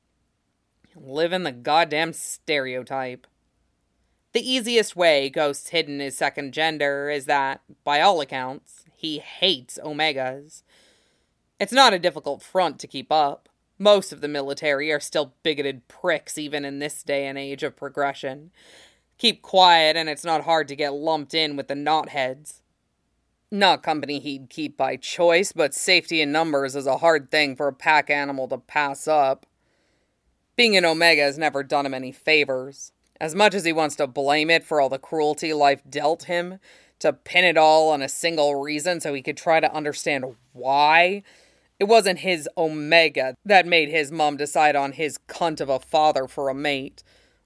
Live in the goddamn stereotype. The easiest way Ghost's hidden his second gender is that, by all accounts, he hates Omegas. It's not a difficult front to keep up. Most of the military are still bigoted pricks even in this day and age of progression. Keep quiet and it's not hard to get lumped in with the knotheads. Not company he'd keep by choice, but safety in numbers is a hard thing for a pack animal to pass up. Being an Omega has never done him any favors. As much as he wants to blame it for all the cruelty life dealt him, to pin it all on a single reason so he could try to understand why, it wasn't his Omega that made his mom decide on his cunt of a father for a mate.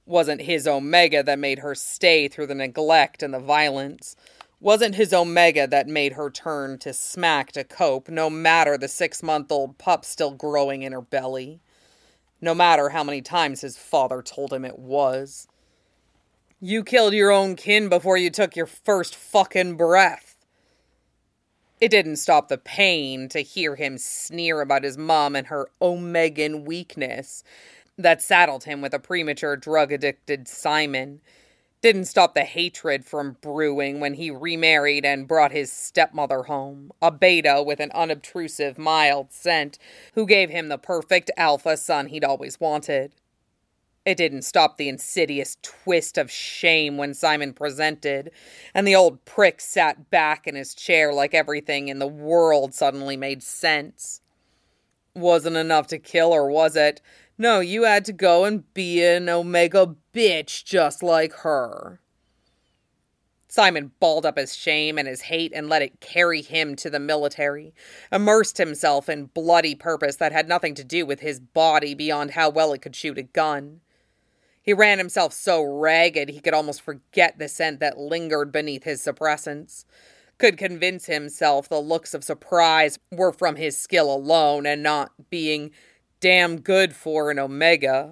Wasn't his Omega that made her stay through the neglect and the violence. Wasn't his Omega that made her turn to smack to cope, no matter the 6-month-old pup still growing in her belly. No matter how many times his father told him it was. You killed your own kin before you took your first fucking breath. It didn't stop the pain to hear him sneer about his mom and her Omegan weakness that saddled him with a premature drug-addicted Simon. Didn't stop the hatred from brewing when he remarried and brought his stepmother home, a beta with an unobtrusive, mild scent, who gave him the perfect alpha son he'd always wanted. It didn't stop the insidious twist of shame when Simon presented, and the old prick sat back in his chair like everything in the world suddenly made sense. Wasn't enough to kill her, was it? No, you had to go and be an Omega bitch just like her. Simon balled up his shame and his hate and let it carry him to the military, immersed himself in bloody purpose that had nothing to do with his body beyond how well it could shoot a gun. He ran himself so ragged he could almost forget the scent that lingered beneath his suppressants, could convince himself the looks of surprise were from his skill alone and not being damn good for an Omega.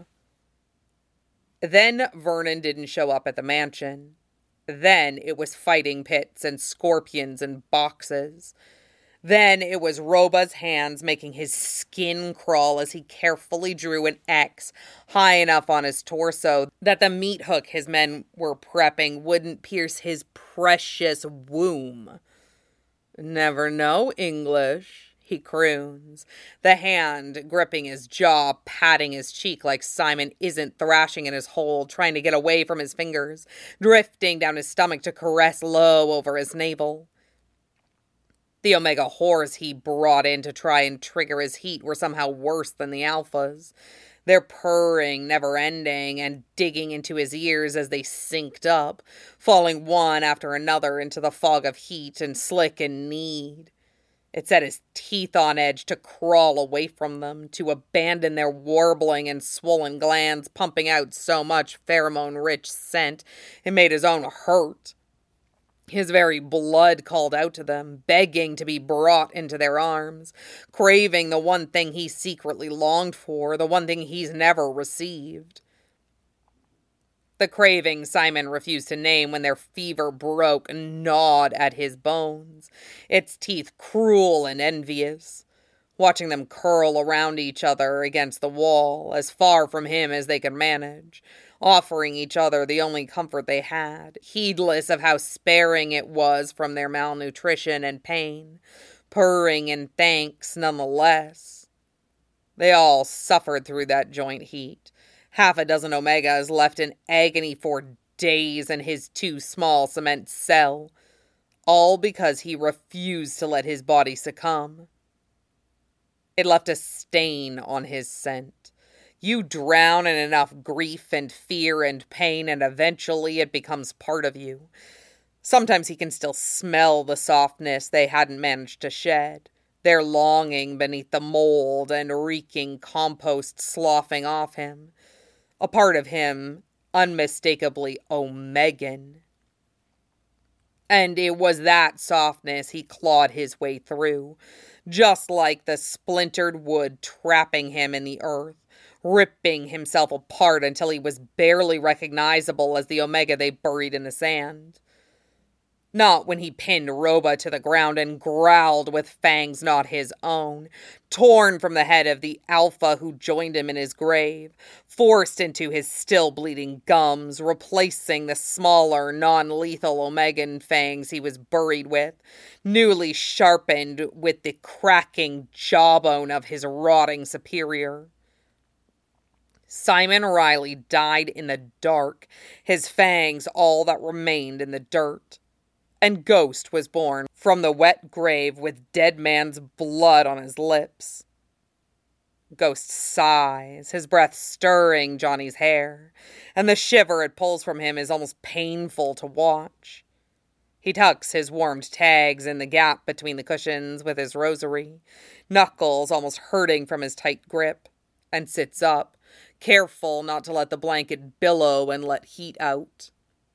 Then Vernon didn't show up at the mansion. Then it was fighting pits and scorpions and boxes. Then it was Roba's hands making his skin crawl as he carefully drew an X high enough on his torso that the meat hook his men were prepping wouldn't pierce his precious womb. Never know English, he croons, the hand gripping his jaw, patting his cheek like Simon isn't thrashing in his hold, trying to get away from his fingers, drifting down his stomach to caress low over his navel. The Omega whores he brought in to try and trigger his heat were somehow worse than the alphas. Their purring never-ending and digging into his ears as they synced up, falling one after another into the fog of heat and slick and need. It set his teeth on edge to crawl away from them, to abandon their warbling and swollen glands pumping out so much pheromone-rich scent it made his own hurt. His very blood called out to them, begging to be brought into their arms, craving the one thing he secretly longed for, the one thing he's never received. The craving Simon refused to name when their fever broke and gnawed at his bones, its teeth cruel and envious, watching them curl around each other against the wall, as far from him as they could manage, offering each other the only comfort they had, heedless of how sparing it was from their malnutrition and pain, purring in thanks nonetheless. They all suffered through that joint heat. 6 Omegas left in agony for days in his too small cement cell, all because he refused to let his body succumb. It left a stain on his scent. You drown in enough grief and fear and pain, and eventually it becomes part of you. Sometimes he can still smell the softness they hadn't managed to shed, their longing beneath the mold and reeking compost sloughing off him. A part of him unmistakably Omegan. And it was that softness he clawed his way through, just like the splintered wood trapping him in the earth, ripping himself apart until he was barely recognizable as the Omega they buried in the sand. Not when he pinned Roba to the ground and growled with fangs not his own, torn from the head of the alpha who joined him in his grave, forced into his still-bleeding gums, replacing the smaller, non-lethal Omegan fangs he was buried with, newly sharpened with the cracking jawbone of his rotting superior. Simon Riley died in the dark, his fangs all that remained in the dirt. And Ghost was born from the wet grave with dead man's blood on his lips. Ghost sighs, his breath stirring Johnny's hair, and the shiver it pulls from him is almost painful to watch. He tucks his warmed tags in the gap between the cushions with his rosary, knuckles almost hurting from his tight grip, and sits up, careful not to let the blanket billow and let heat out.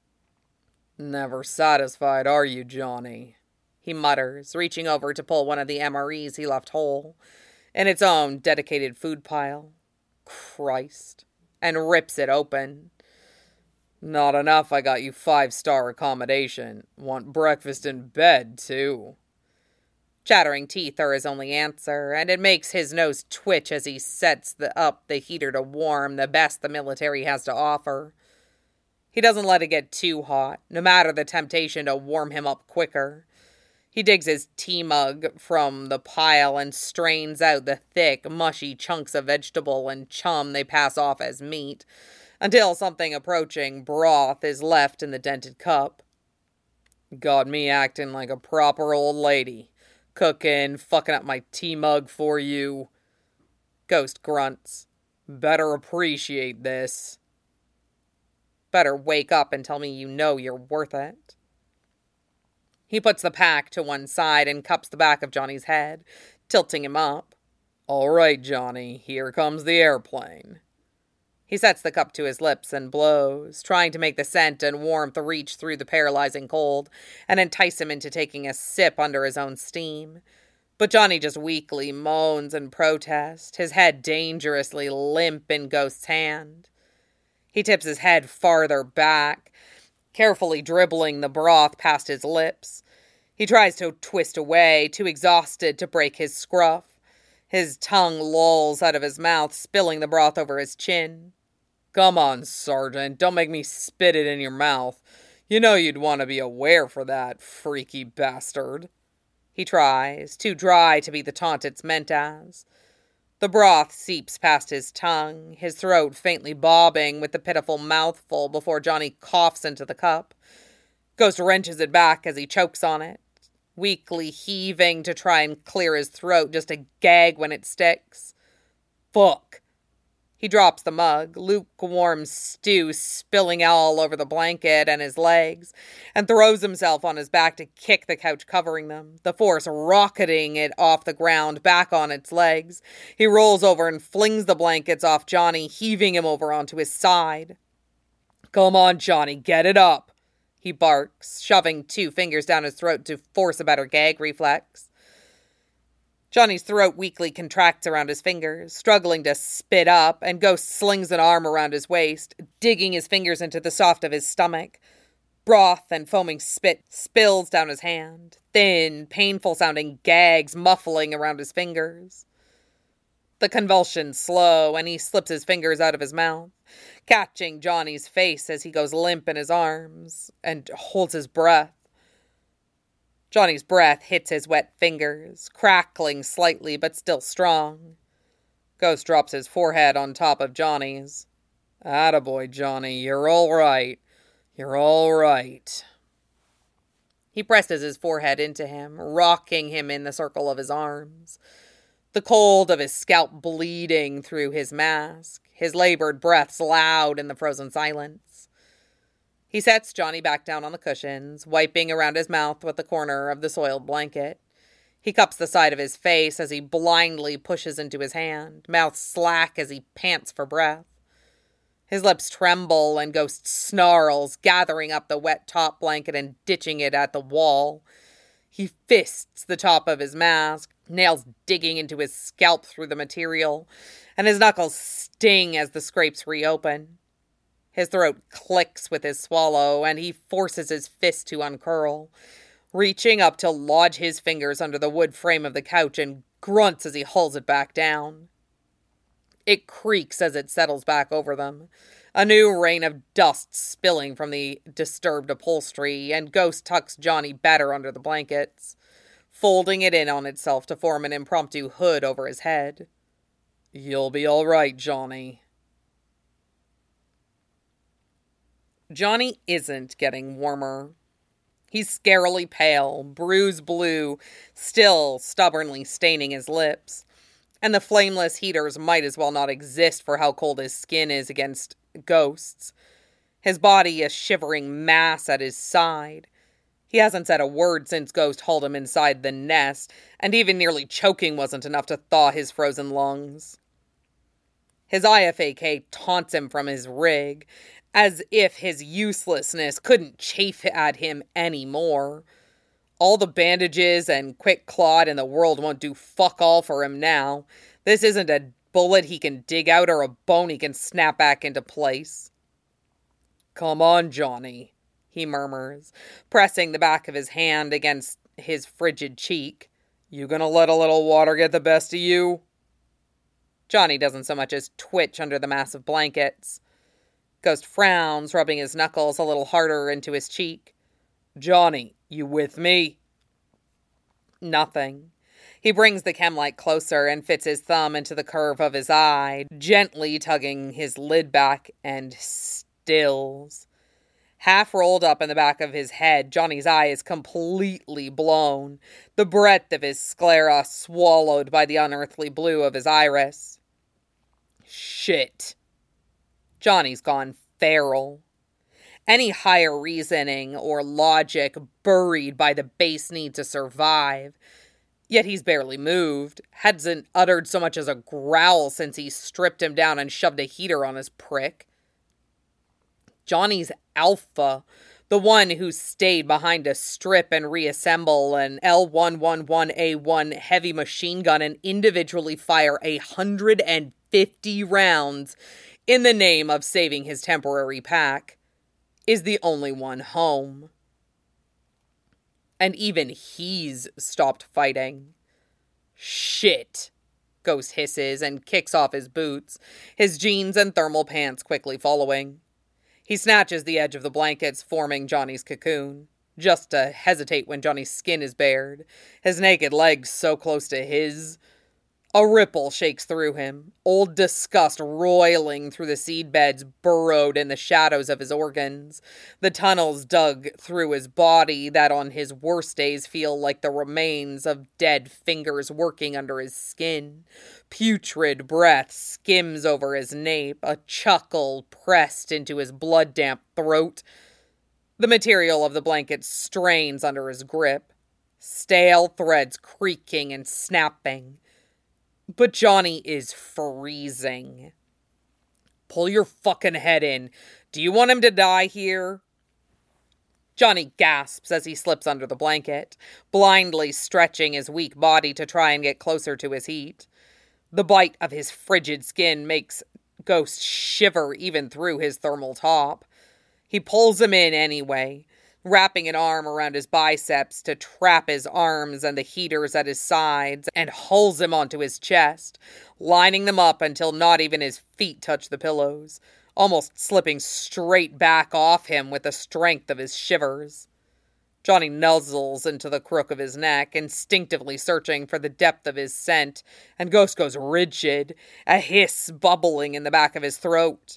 "Never satisfied, are you, Johnny?" he mutters, reaching over to pull one of the MREs he left whole, in its own dedicated food pile. Christ. And rips it open. "Not enough I got you 5-star accommodation. Want breakfast in bed, too." Chattering teeth are his only answer, and it makes his nose twitch as he sets up the heater to warm the best the military has to offer. He doesn't let it get too hot, no matter the temptation to warm him up quicker. He digs his tea mug from the pile and strains out the thick, mushy chunks of vegetable and chum they pass off as meat, until something approaching broth is left in the dented cup. "Got me acting like a proper old lady. Cooking, fucking up my tea mug for you." Ghost grunts. "Better appreciate this." "Better wake up and tell me you know you're worth it." He puts the pack to one side and cups the back of Johnny's head, tilting him up. "All right, Johnny, here comes the airplane." He sets the cup to his lips and blows, trying to make the scent and warmth reach through the paralyzing cold and entice him into taking a sip under his own steam. But Johnny just weakly moans and protests, his head dangerously limp in Ghost's hand. He tips his head farther back, carefully dribbling the broth past his lips. He tries to twist away, too exhausted to break his scruff. His tongue lolls out of his mouth, spilling the broth over his chin. "Come on, Sergeant, don't make me spit it in your mouth. You know you'd want to be aware for that, freaky bastard." He tries, too dry to be the taunt it's meant as. The broth seeps past his tongue, his throat faintly bobbing with the pitiful mouthful before Johnny coughs into the cup. Ghost wrenches it back as he chokes on it, weakly heaving to try and clear his throat just to gag when it sticks. Fuck. He drops the mug, lukewarm stew spilling all over the blanket and his legs, and throws himself on his back to kick the couch covering them, the force rocketing it off the ground back on its legs. He rolls over and flings the blankets off Johnny, heaving him over onto his side. "Come on, Johnny, get it up," he barks, shoving 2 fingers down his throat to force a better gag reflex. Johnny's throat weakly contracts around his fingers, struggling to spit up, and Ghost slings an arm around his waist, digging his fingers into the soft of his stomach. Broth and foaming spit spills down his hand, thin, painful-sounding gags muffling around his fingers. The convulsions slow, and he slips his fingers out of his mouth, catching Johnny's face as he goes limp in his arms, and holds his breath. Johnny's breath hits his wet fingers, crackling slightly but still strong. Ghost drops his forehead on top of Johnny's. "Attaboy, Johnny, you're all right. You're all right." He presses his forehead into him, rocking him in the circle of his arms, the cold of his scalp bleeding through his mask, his labored breaths loud in the frozen silence. He sets Johnny back down on the cushions, wiping around his mouth with the corner of the soiled blanket. He cups the side of his face as he blindly pushes into his hand, mouth slack as he pants for breath. His lips tremble and Ghost snarls, gathering up the wet top blanket and ditching it at the wall. He fists the top of his mask, nails digging into his scalp through the material, and his knuckles sting as the scrapes reopen. His throat clicks with his swallow, and he forces his fist to uncurl, reaching up to lodge his fingers under the wood frame of the couch and grunts as he hauls it back down. It creaks as it settles back over them, a new rain of dust spilling from the disturbed upholstery, and Ghost tucks Johnny better under the blankets, folding it in on itself to form an impromptu hood over his head. "You'll be all right, Johnny." Johnny isn't getting warmer. He's scarily pale, bruise blue, still stubbornly staining his lips, and the flameless heaters might as well not exist for how cold his skin is against Ghost's. His body a shivering mass at his side. He hasn't said a word since Ghost hauled him inside the nest, and even nearly choking wasn't enough to thaw his frozen lungs. His IFAK taunts him from his rig, as if his uselessness couldn't chafe at him anymore. All the bandages and quick clawed in the world won't do fuck all for him now. This isn't a bullet he can dig out or a bone he can snap back into place. "Come on, Johnny," he murmurs, pressing the back of his hand against his frigid cheek. "You gonna let a little water get the best of you?" Johnny doesn't so much as twitch under the massive blankets. Ghost frowns, rubbing his knuckles a little harder into his cheek. "Johnny, you with me?" Nothing. He brings the chem light closer and fits his thumb into the curve of his eye, gently tugging his lid back, and stills. Half rolled up in the back of his head, Johnny's eye is completely blown, the breadth of his sclera swallowed by the unearthly blue of his iris. Shit. Johnny's gone feral. Any higher reasoning or logic buried by the base need to survive. Yet he's barely moved, hasn't uttered so much as a growl since he stripped him down and shoved a heater on his prick. Johnny's alpha, the one who stayed behind to strip and reassemble an L111A1 heavy machine gun and individually fire 150 rounds in the name of saving his temporary pack, is the only one home. And even he's stopped fighting. Shit, Ghost hisses and kicks off his boots, his jeans and thermal pants quickly following. He snatches the edge of the blankets forming Johnny's cocoon, just to hesitate when Johnny's skin is bared, his naked legs so close to his. A ripple shakes through him, old disgust roiling through the seed beds burrowed in the shadows of his organs, the tunnels dug through his body that on his worst days feel like the remains of dead fingers working under his skin. Putrid breath skims over his nape, a chuckle pressed into his blood-damp throat. The material of the blanket strains under his grip, stale threads creaking and snapping. But Johnny is freezing. Pull your fucking head in. Do you want him to die here? Johnny gasps as he slips under the blanket, blindly stretching his weak body to try and get closer to his heat. The bite of his frigid skin makes Ghost shiver even through his thermal top. He pulls him in anyway, wrapping an arm around his biceps to trap his arms and the heaters at his sides, and hauls him onto his chest, lining them up until not even his feet touch the pillows, almost slipping straight back off him with the strength of his shivers. Johnny nuzzles into the crook of his neck, instinctively searching for the depth of his scent, and Ghost goes rigid, a hiss bubbling in the back of his throat.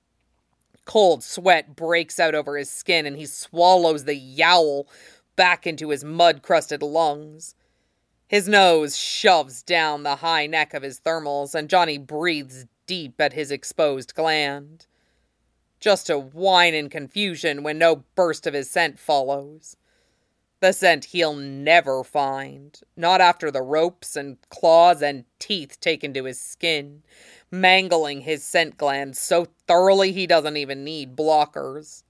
Cold sweat breaks out over his skin and he swallows the yowl back into his mud-crusted lungs. His nose shoves down the high neck of his thermals and Johnny breathes deep at his exposed gland. Just to whine in confusion when no burst of his scent follows. The scent he'll never find, not after the ropes and claws and teeth taken to his skin, mangling his scent glands so thoroughly he doesn't even need blockers.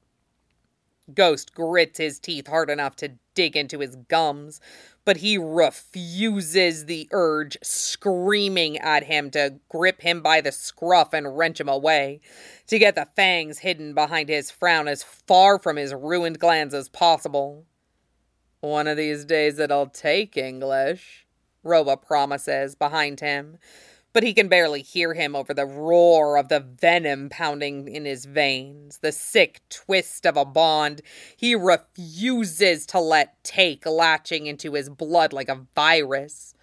Ghost grits his teeth hard enough to dig into his gums, but he refuses the urge screaming at him to grip him by the scruff and wrench him away, to get the fangs hidden behind his frown as far from his ruined glands as possible. "One of these days it'll take, English," Roba promises behind him, but he can barely hear him over the roar of the venom pounding in his veins, the sick twist of a bond he refuses to let take, latching into his blood like a virus.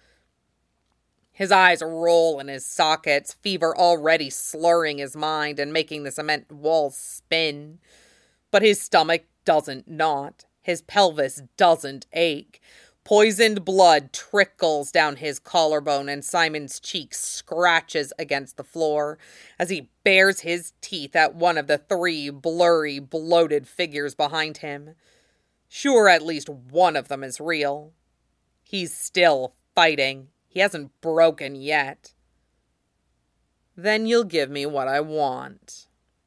His eyes roll in his sockets, fever already slurring his mind and making the cement walls spin. But his stomach doesn't knot. His pelvis doesn't ache. Poisoned blood trickles down his collarbone and Simon's cheek scratches against the floor as he bares his teeth at one of the three blurry, bloated figures behind him. Sure, at least one of them is real. He's still fighting. He hasn't broken yet. Then you'll give me what I want.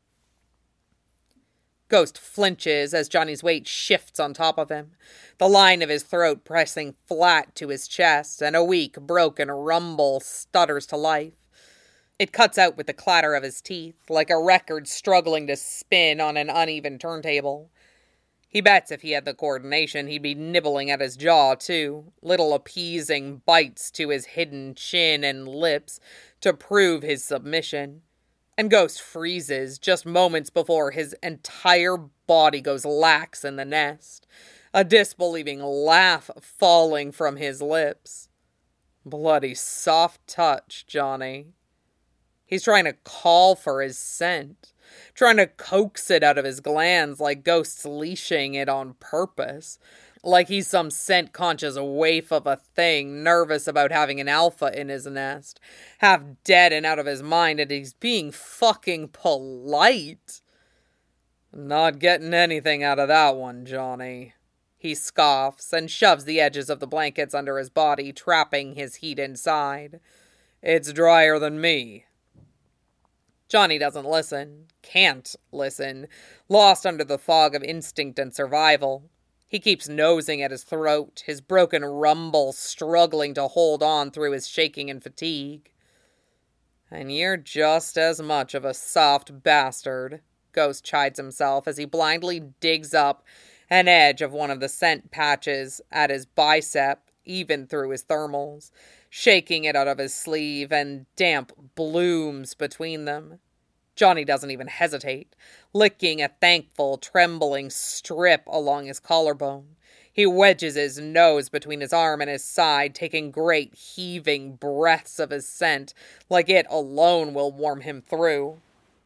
Ghost flinches as Johnny's weight shifts on top of him, the line of his throat pressing flat to his chest, and a weak, broken rumble stutters to life. It cuts out with the clatter of his teeth, like a record struggling to spin on an uneven turntable. He bets if he had the coordination, he'd be nibbling at his jaw, too, little appeasing bites to his hidden chin and lips to prove his submission. And Ghost freezes just moments before his entire body goes lax in the nest, a disbelieving laugh falling from his lips. Bloody soft touch, Johnny. He's trying to call for his scent, trying to coax it out of his glands like Ghost's leashing it on purpose, like he's some scent-conscious waif of a thing nervous about having an alpha in his nest, half dead and out of his mind, and he's being fucking polite. Not getting anything out of that one, Johnny. He scoffs and shoves the edges of the blankets under his body, trapping his heat inside. It's drier than me. Johnny doesn't listen, can't listen, lost under the fog of instinct and survival. He keeps nosing at his throat, his broken rumble struggling to hold on through his shaking and fatigue. And you're just as much of a soft bastard, Ghost chides himself as he blindly digs up an edge of one of the scent patches at his bicep, even through his thermals, shaking it out of his sleeve, and damp blooms between them. Johnny doesn't even hesitate, licking a thankful, trembling strip along his collarbone. He wedges his nose between his arm and his side, taking great heaving breaths of his scent, like it alone will warm him through.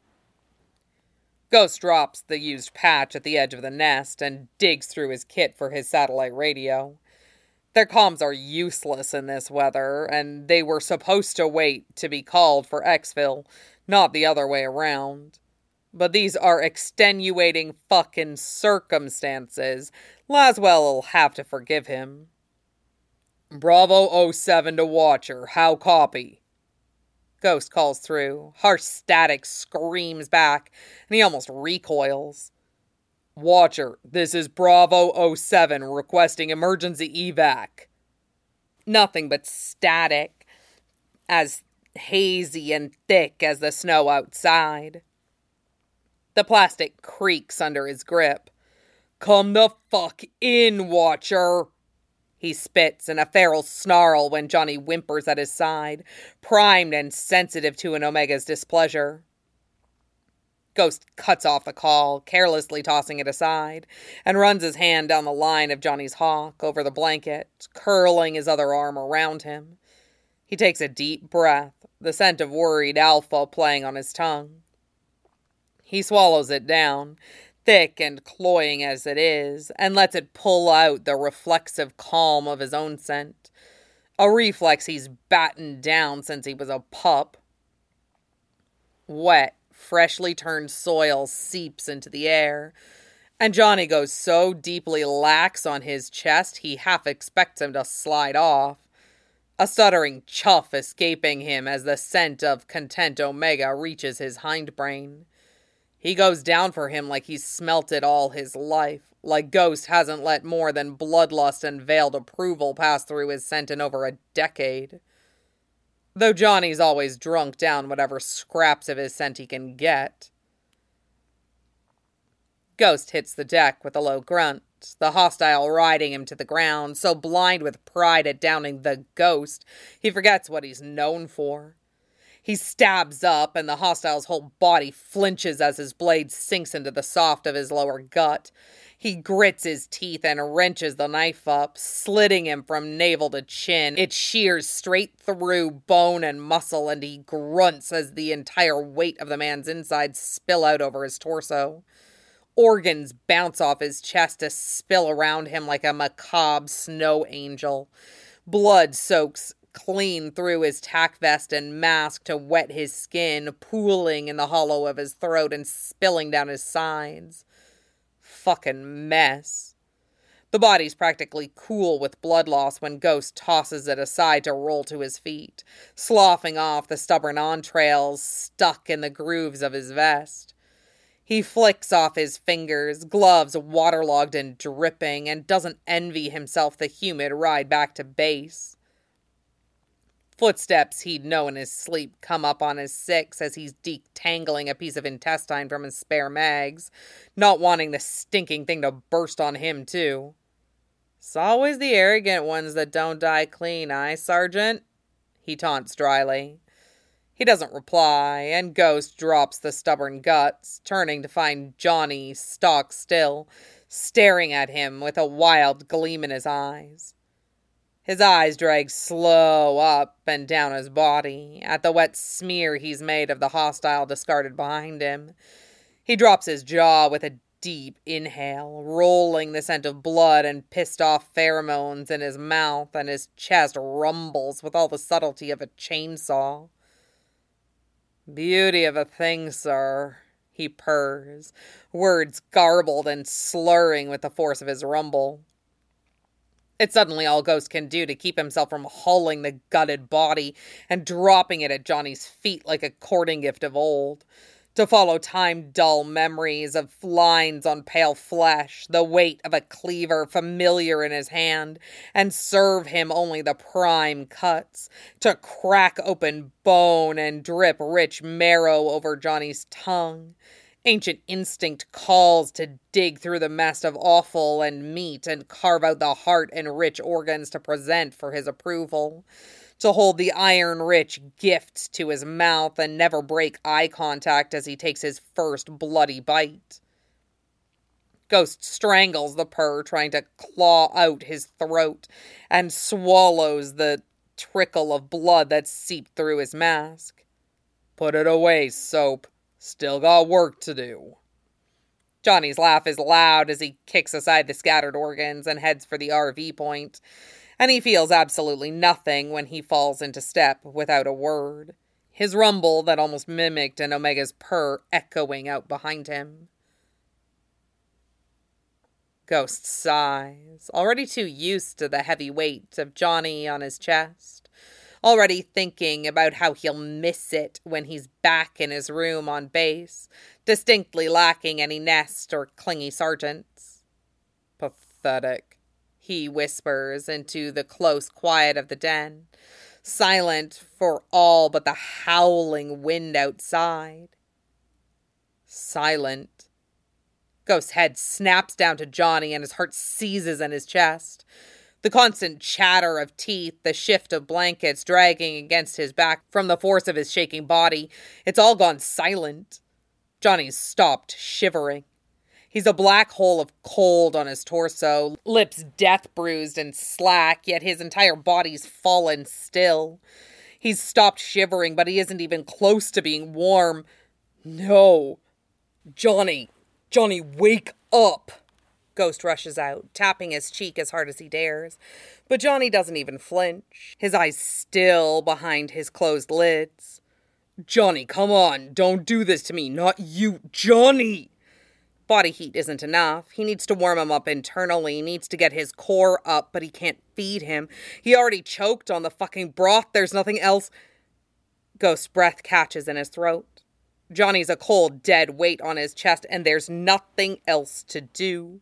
Ghost drops the used patch at the edge of the nest and digs through his kit for his satellite radio. Their comms are useless in this weather, and they were supposed to wait to be called for exfil, not the other way around. But these are extenuating fucking circumstances. Laswell'll have to forgive him. Bravo 07 to Watcher, how copy? Ghost calls through. Harsh static screams back, and he almost recoils. Watcher, this is Bravo 07 requesting emergency evac. Nothing but static, as hazy and thick as the snow outside. The plastic creaks under his grip. Come the fuck in, Watcher! He spits in a feral snarl when Johnny whimpers at his side, primed and sensitive to an Omega's displeasure. Ghost cuts off the call, carelessly tossing it aside, and runs his hand down the line of Johnny's hawk over the blanket, curling his other arm around him. He takes a deep breath, the scent of worried alpha playing on his tongue. He swallows it down, thick and cloying as it is, and lets it pull out the reflexive calm of his own scent, a reflex he's battened down since he was a pup. Wet, freshly turned soil seeps into the air, and Johnny goes so deeply lax on his chest he half expects him to slide off, a stuttering chuff escaping him as the scent of Content Omega reaches his hindbrain. He goes down for him like he's smelt it all his life, like Ghost hasn't let more than bloodlust and veiled approval pass through his scent in over a decade. Though Johnny's always drunk down whatever scraps of his scent he can get. Ghost hits the deck with a low grunt, the hostile riding him to the ground, so blind with pride at downing the ghost, he forgets what he's known for. He stabs up, and the hostile's whole body flinches as his blade sinks into the soft of his lower gut. He grits his teeth and wrenches the knife up, slitting him from navel to chin. It shears straight through bone and muscle, and he grunts as the entire weight of the man's insides spill out over his torso. Organs bounce off his chest to spill around him like a macabre snow angel. Blood soaks clean through his tack vest and mask to wet his skin, pooling in the hollow of his throat and spilling down his sides. Fucking mess. The body's practically cool with blood loss when Ghost tosses it aside to roll to his feet, sloughing off the stubborn entrails stuck in the grooves of his vest. He flicks off his fingers, gloves waterlogged and dripping, and doesn't envy himself the humid ride back to base. Footsteps he'd know in his sleep come up on his six as he's detangling a piece of intestine from his spare mags, not wanting the stinking thing to burst on him, too. It's always the arrogant ones that don't die clean, Sergeant? He taunts dryly. He doesn't reply, and Ghost drops the stubborn guts, turning to find Johnny stock still, staring at him with a wild gleam in his eyes. His eyes drag slow up and down his body, at the wet smear he's made of the hostile discarded behind him. He drops his jaw with a deep inhale, rolling the scent of blood and pissed-off pheromones in his mouth, and his chest rumbles with all the subtlety of a chainsaw. "Beauty of a thing, sir," he purrs, words garbled and slurring with the force of his rumble. It's suddenly all Ghost can do to keep himself from hauling the gutted body and dropping it at Johnny's feet like a courting gift of old. To follow time-dull memories of lines on pale flesh, the weight of a cleaver familiar in his hand, and serve him only the prime cuts. To crack open bone and drip rich marrow over Johnny's tongue. Ancient instinct calls to dig through the mess of offal and meat and carve out the heart and rich organs to present for his approval. To hold the iron-rich gifts to his mouth and never break eye contact as he takes his first bloody bite. Ghost strangles the purr, trying to claw out his throat, and swallows the trickle of blood that seeped through his mask. "Put it away, Soap. Still got work to do." Johnny's laugh is loud as he kicks aside the scattered organs and heads for the RV point, and he feels absolutely nothing when he falls into step without a word, his rumble that almost mimicked an Omega's purr echoing out behind him. Ghost sighs, already too used to the heavy weight of Johnny on his chest. Already thinking about how he'll miss it when he's back in his room on base, distinctly lacking any nest or clingy sergeants. "Pathetic," he whispers into the close quiet of the den, silent for all but the howling wind outside. Silent. Ghost's head snaps down to Johnny and his heart seizes in his chest. The constant chatter of teeth, the shift of blankets dragging against his back from the force of his shaking body, it's all gone silent. Johnny's stopped shivering. He's a black hole of cold on his torso, lips death-bruised and slack, yet his entire body's fallen still. He's stopped shivering, but he isn't even close to being warm. No. Johnny, wake up! Ghost rushes out, tapping his cheek as hard as he dares. But Johnny doesn't even flinch, his eyes still behind his closed lids. "Johnny, come on, don't do this to me, not you, Johnny!" Body heat isn't enough. He needs to warm him up internally. He needs to get his core up, but he can't feed him. He already choked on the fucking broth. There's nothing else. Ghost's breath catches in his throat. Johnny's a cold, dead weight on his chest, and there's nothing else to do.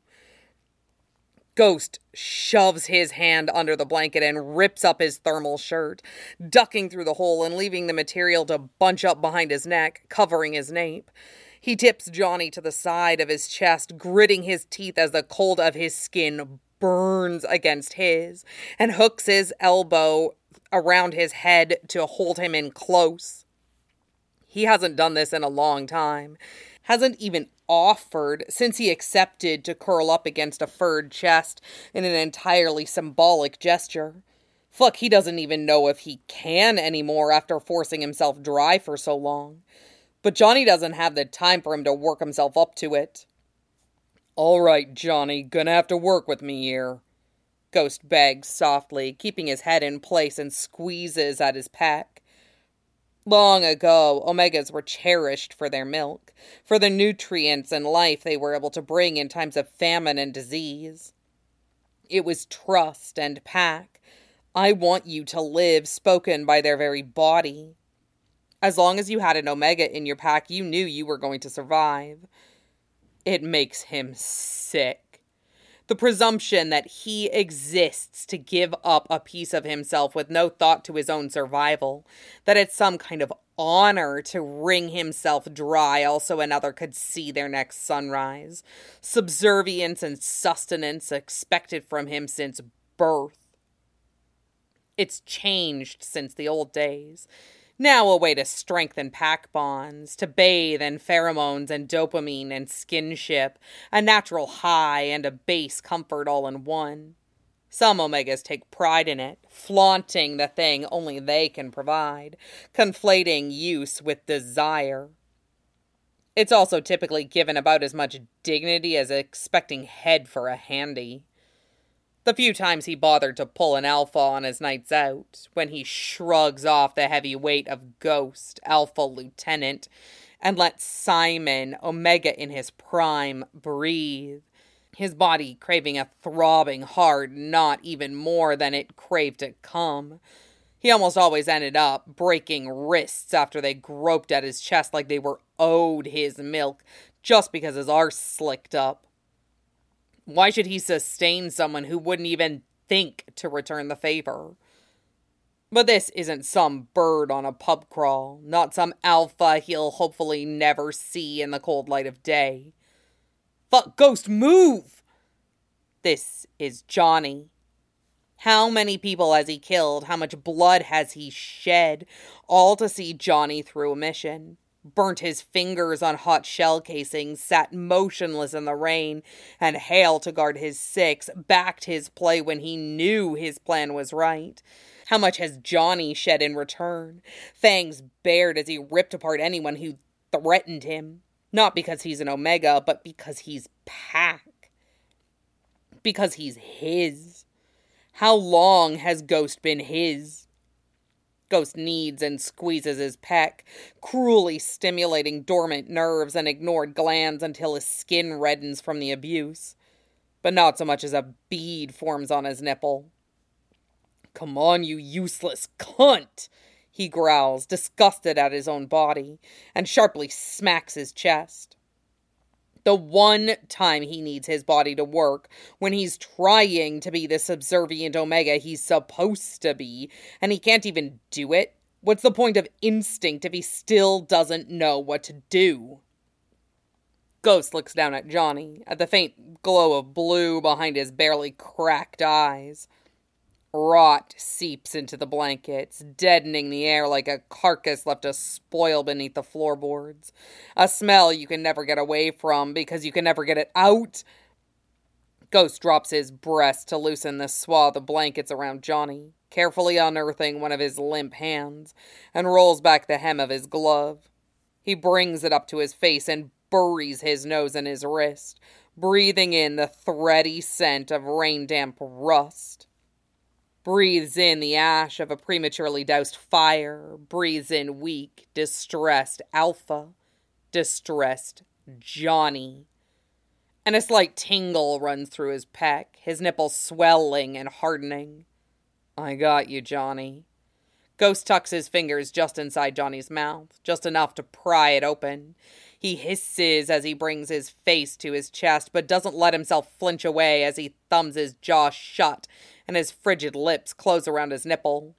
Ghost shoves his hand under the blanket and rips up his thermal shirt, ducking through the hole and leaving the material to bunch up behind his neck, covering his nape. He tips Johnny to the side of his chest, gritting his teeth as the cold of his skin burns against his, and hooks his elbow around his head to hold him in close. He hasn't done this in a long time. Hasn't even offered since he accepted to curl up against a furred chest in an entirely symbolic gesture. Fuck, he doesn't even know if he can anymore after forcing himself dry for so long. But Johnny doesn't have the time for him to work himself up to it. "All right, Johnny, gonna have to work with me here," Ghost begs softly, keeping his head in place and squeezes at his pack. Long ago, Omegas were cherished for their milk, for the nutrients and life they were able to bring in times of famine and disease. It was trust and pack. I want you to live, spoken by their very body. As long as you had an Omega in your pack, you knew you were going to survive. It makes him sick. The presumption that he exists to give up a piece of himself with no thought to his own survival, that it's some kind of honor to wring himself dry also another could see their next sunrise. Subservience and sustenance expected from him since birth. It's changed since the old days. Now a way to strengthen pack bonds, to bathe in pheromones and dopamine and skinship, a natural high and a base comfort all in one. Some Omegas take pride in it, flaunting the thing only they can provide, conflating use with desire. It's also typically given about as much dignity as expecting head for a handy. The few times he bothered to pull an alpha on his nights out, when he shrugs off the heavy weight of Ghost, Alpha Lieutenant, and lets Simon, Omega in his prime, breathe, his body craving a throbbing hard not even more than it craved to come. He almost always ended up breaking wrists after they groped at his chest like they were owed his milk, just because his arse slicked up. Why should he sustain someone who wouldn't even think to return the favor? But this isn't some bird on a pub crawl, not some alpha he'll hopefully never see in the cold light of day. Fuck, Ghost, move! This is Johnny. How many people has he killed? How much blood has he shed? All to see Johnny through a mission. Burnt his fingers on hot shell casings, sat motionless in the rain, and Hale to guard his six, backed his play when he knew his plan was right. How much has Johnny shed in return? Fangs bared as he ripped apart anyone who threatened him. Not because he's an Omega, but because he's pack. Because he's his. How long has Ghost been his? Ghost kneads and squeezes his pec, cruelly stimulating dormant nerves and ignored glands until his skin reddens from the abuse. But not so much as a bead forms on his nipple. Come on, you useless cunt, he growls, disgusted at his own body, and sharply smacks his chest. The one time he needs his body to work, when he's trying to be the subservient Omega he's supposed to be, and he can't even do it? What's the point of instinct if he still doesn't know what to do? Ghost looks down at Johnny, at the faint glow of blue behind his barely cracked eyes. Rot seeps into the blankets, deadening the air like a carcass left to spoil beneath the floorboards. A smell you can never get away from because you can never get it out. Ghost drops his breast to loosen the swath of blankets around Johnny, carefully unearthing one of his limp hands, and rolls back the hem of his glove. He brings it up to his face and buries his nose in his wrist, breathing in the thready scent of rain-damp rust. Breathes in the ash of a prematurely doused fire, breathes in weak, distressed Alpha, distressed Johnny. And a slight tingle runs through his pec, his nipples swelling and hardening. I got you, Johnny. Ghost tucks his fingers just inside Johnny's mouth, just enough to pry it open. He hisses as he brings his face to his chest, but doesn't let himself flinch away as he thumbs his jaw shut and his frigid lips close around his nipple.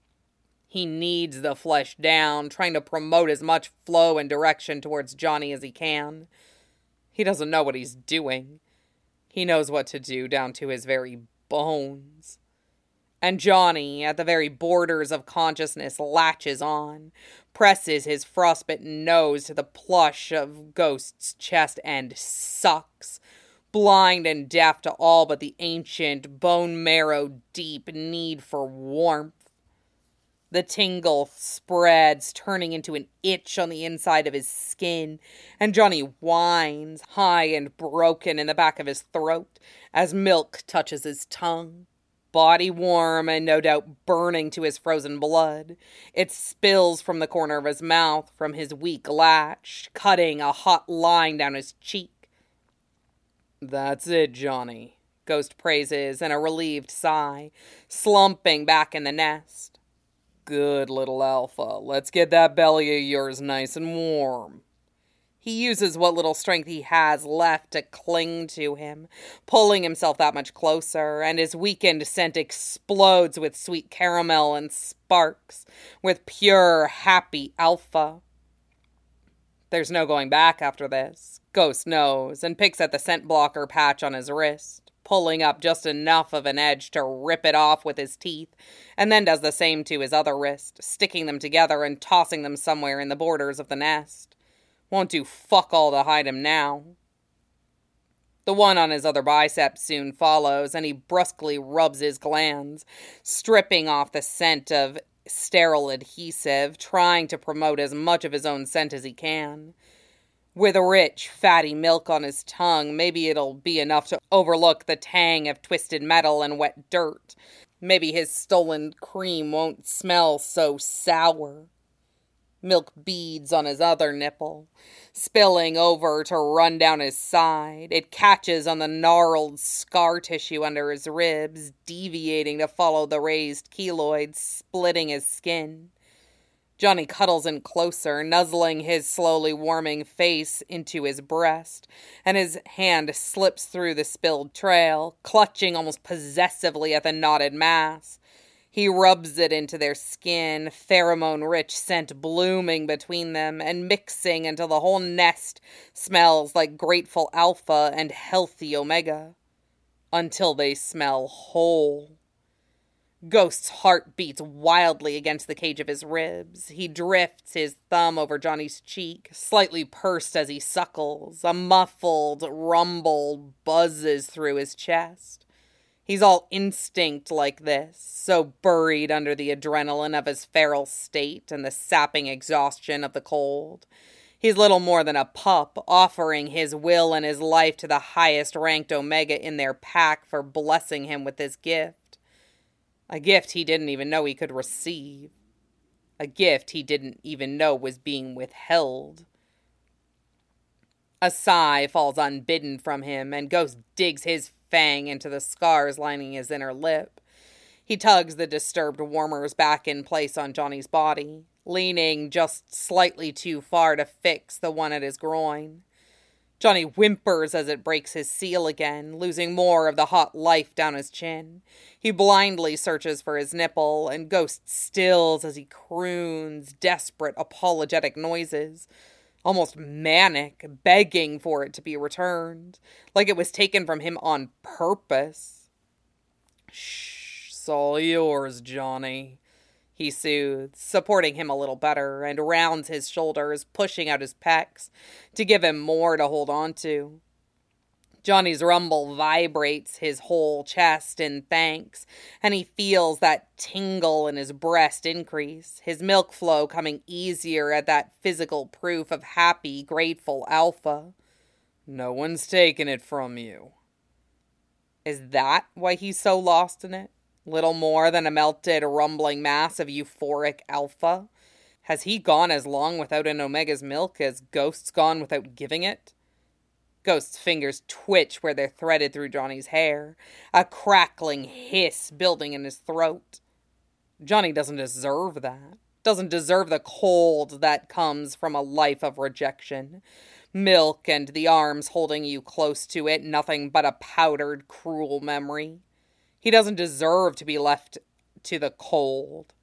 He kneads the flesh down, trying to promote as much flow and direction towards Johnny as he can. He doesn't know what he's doing. He knows what to do down to his very bones. And Johnny, at the very borders of consciousness, latches on, presses his frostbitten nose to the plush of Ghost's chest, and sucks, blind and deaf to all but the ancient, bone-marrow-deep need for warmth. The tingle spreads, turning into an itch on the inside of his skin, and Johnny whines, high and broken in the back of his throat, as milk touches his tongue. Body warm and no doubt burning to his frozen blood, it spills from the corner of his mouth, from his weak latch, cutting a hot line down his cheek. That's it, Johnny. Ghost praises in a relieved sigh, slumping back in the nest. Good little Alpha. Let's get that belly of yours nice and warm. He uses what little strength he has left to cling to him, pulling himself that much closer, and his weakened scent explodes with sweet caramel and sparks, with pure, happy alpha. There's no going back after this. Ghost knows, and picks at the scent blocker patch on his wrist, pulling up just enough of an edge to rip it off with his teeth, and then does the same to his other wrist, sticking them together and tossing them somewhere in the borders of the nest. Won't do fuck all to hide him now. The one on his other bicep soon follows, and he brusquely rubs his glands, stripping off the scent of sterile adhesive, trying to promote as much of his own scent as he can. With rich, fatty milk on his tongue, maybe it'll be enough to overlook the tang of twisted metal and wet dirt. Maybe his stolen cream won't smell so sour. Milk beads on his other nipple, spilling over to run down his side. It catches on the gnarled scar tissue under his ribs, deviating to follow the raised keloids, splitting his skin. Johnny cuddles in closer, nuzzling his slowly warming face into his breast, and his hand slips through the spilled trail, clutching almost possessively at the knotted mass. He rubs it into their skin, pheromone-rich scent blooming between them and mixing until the whole nest smells like grateful alpha and healthy omega. Until they smell whole. Ghost's heart beats wildly against the cage of his ribs. He drifts his thumb over Johnny's cheek, slightly pursed as he suckles. A muffled rumble buzzes through his chest. He's all instinct like this, so buried under the adrenaline of his feral state and the sapping exhaustion of the cold. He's little more than a pup, offering his will and his life to the highest-ranked Omega in their pack for blessing him with this gift. A gift he didn't even know he could receive. A gift he didn't even know was being withheld. A sigh falls unbidden from him, and Ghost digs his fang into the scars lining his inner lip. He tugs the disturbed warmers back in place on Johnny's body, leaning just slightly too far to fix the one at his groin. Johnny whimpers as it breaks his seal again, losing more of the hot life down his chin. He blindly searches for his nipple, and Ghost stills as he croons desperate, apologetic noises. Almost manic, begging for it to be returned, like it was taken from him on purpose. Shh, it's all yours, Johnny, he soothes, supporting him a little better, and rounds his shoulders, pushing out his pecs, to give him more to hold on to. Johnny's rumble vibrates his whole chest in thanks, and he feels that tingle in his breast increase, his milk flow coming easier at that physical proof of happy, grateful alpha. No one's taken it from you. Is that why he's so lost in it? Little more than a melted, rumbling mass of euphoric alpha? Has he gone as long without an Omega's milk as Ghost's gone without giving it? Ghost's fingers twitch where they're threaded through Johnny's hair, a crackling hiss building in his throat. Johnny doesn't deserve that. Doesn't deserve the cold that comes from a life of rejection. Milk and the arms holding you close to it, nothing but a powdered, cruel memory. He doesn't deserve to be left to the cold.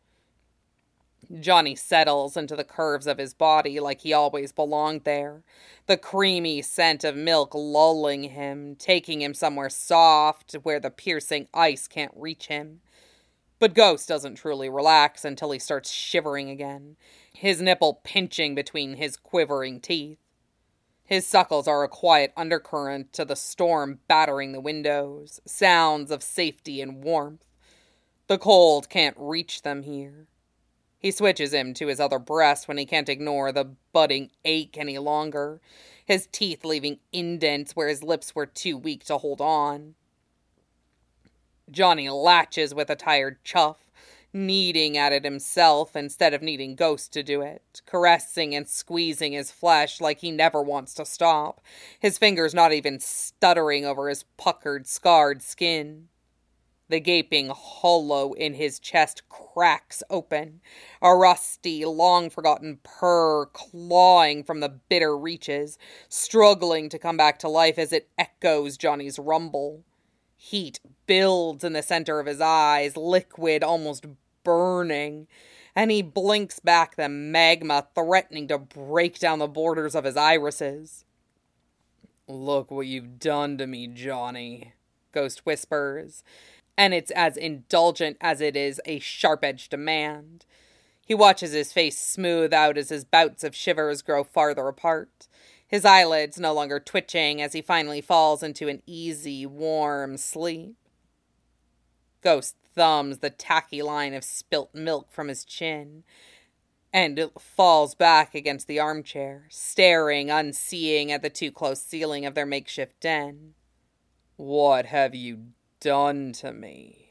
Johnny settles into the curves of his body like he always belonged there, the creamy scent of milk lulling him, taking him somewhere soft where the piercing ice can't reach him. But Ghost doesn't truly relax until he starts shivering again, his nipple pinching between his quivering teeth. His suckles are a quiet undercurrent to the storm battering the windows, sounds of safety and warmth. The cold can't reach them here. He switches him to his other breast when he can't ignore the budding ache any longer, his teeth leaving indents where his lips were too weak to hold on. Johnny latches with a tired chuff, kneading at it himself instead of needing Ghost to do it, caressing and squeezing his flesh like he never wants to stop, his fingers not even stuttering over his puckered, scarred skin. The gaping hollow in his chest cracks open, a rusty, long-forgotten purr clawing from the bitter reaches, struggling to come back to life as it echoes Johnny's rumble. Heat builds in the center of his eyes, liquid, almost burning, and he blinks back the magma threatening to break down the borders of his irises. "Look what you've done to me, Johnny," Ghost whispers, and it's as indulgent as it is a sharp-edged demand. He watches his face smooth out as his bouts of shivers grow farther apart, his eyelids no longer twitching as he finally falls into an easy, warm sleep. Ghost thumbs the tacky line of spilt milk from his chin, and it falls back against the armchair, staring unseeing at the too-close ceiling of their makeshift den. "What have you done to me?"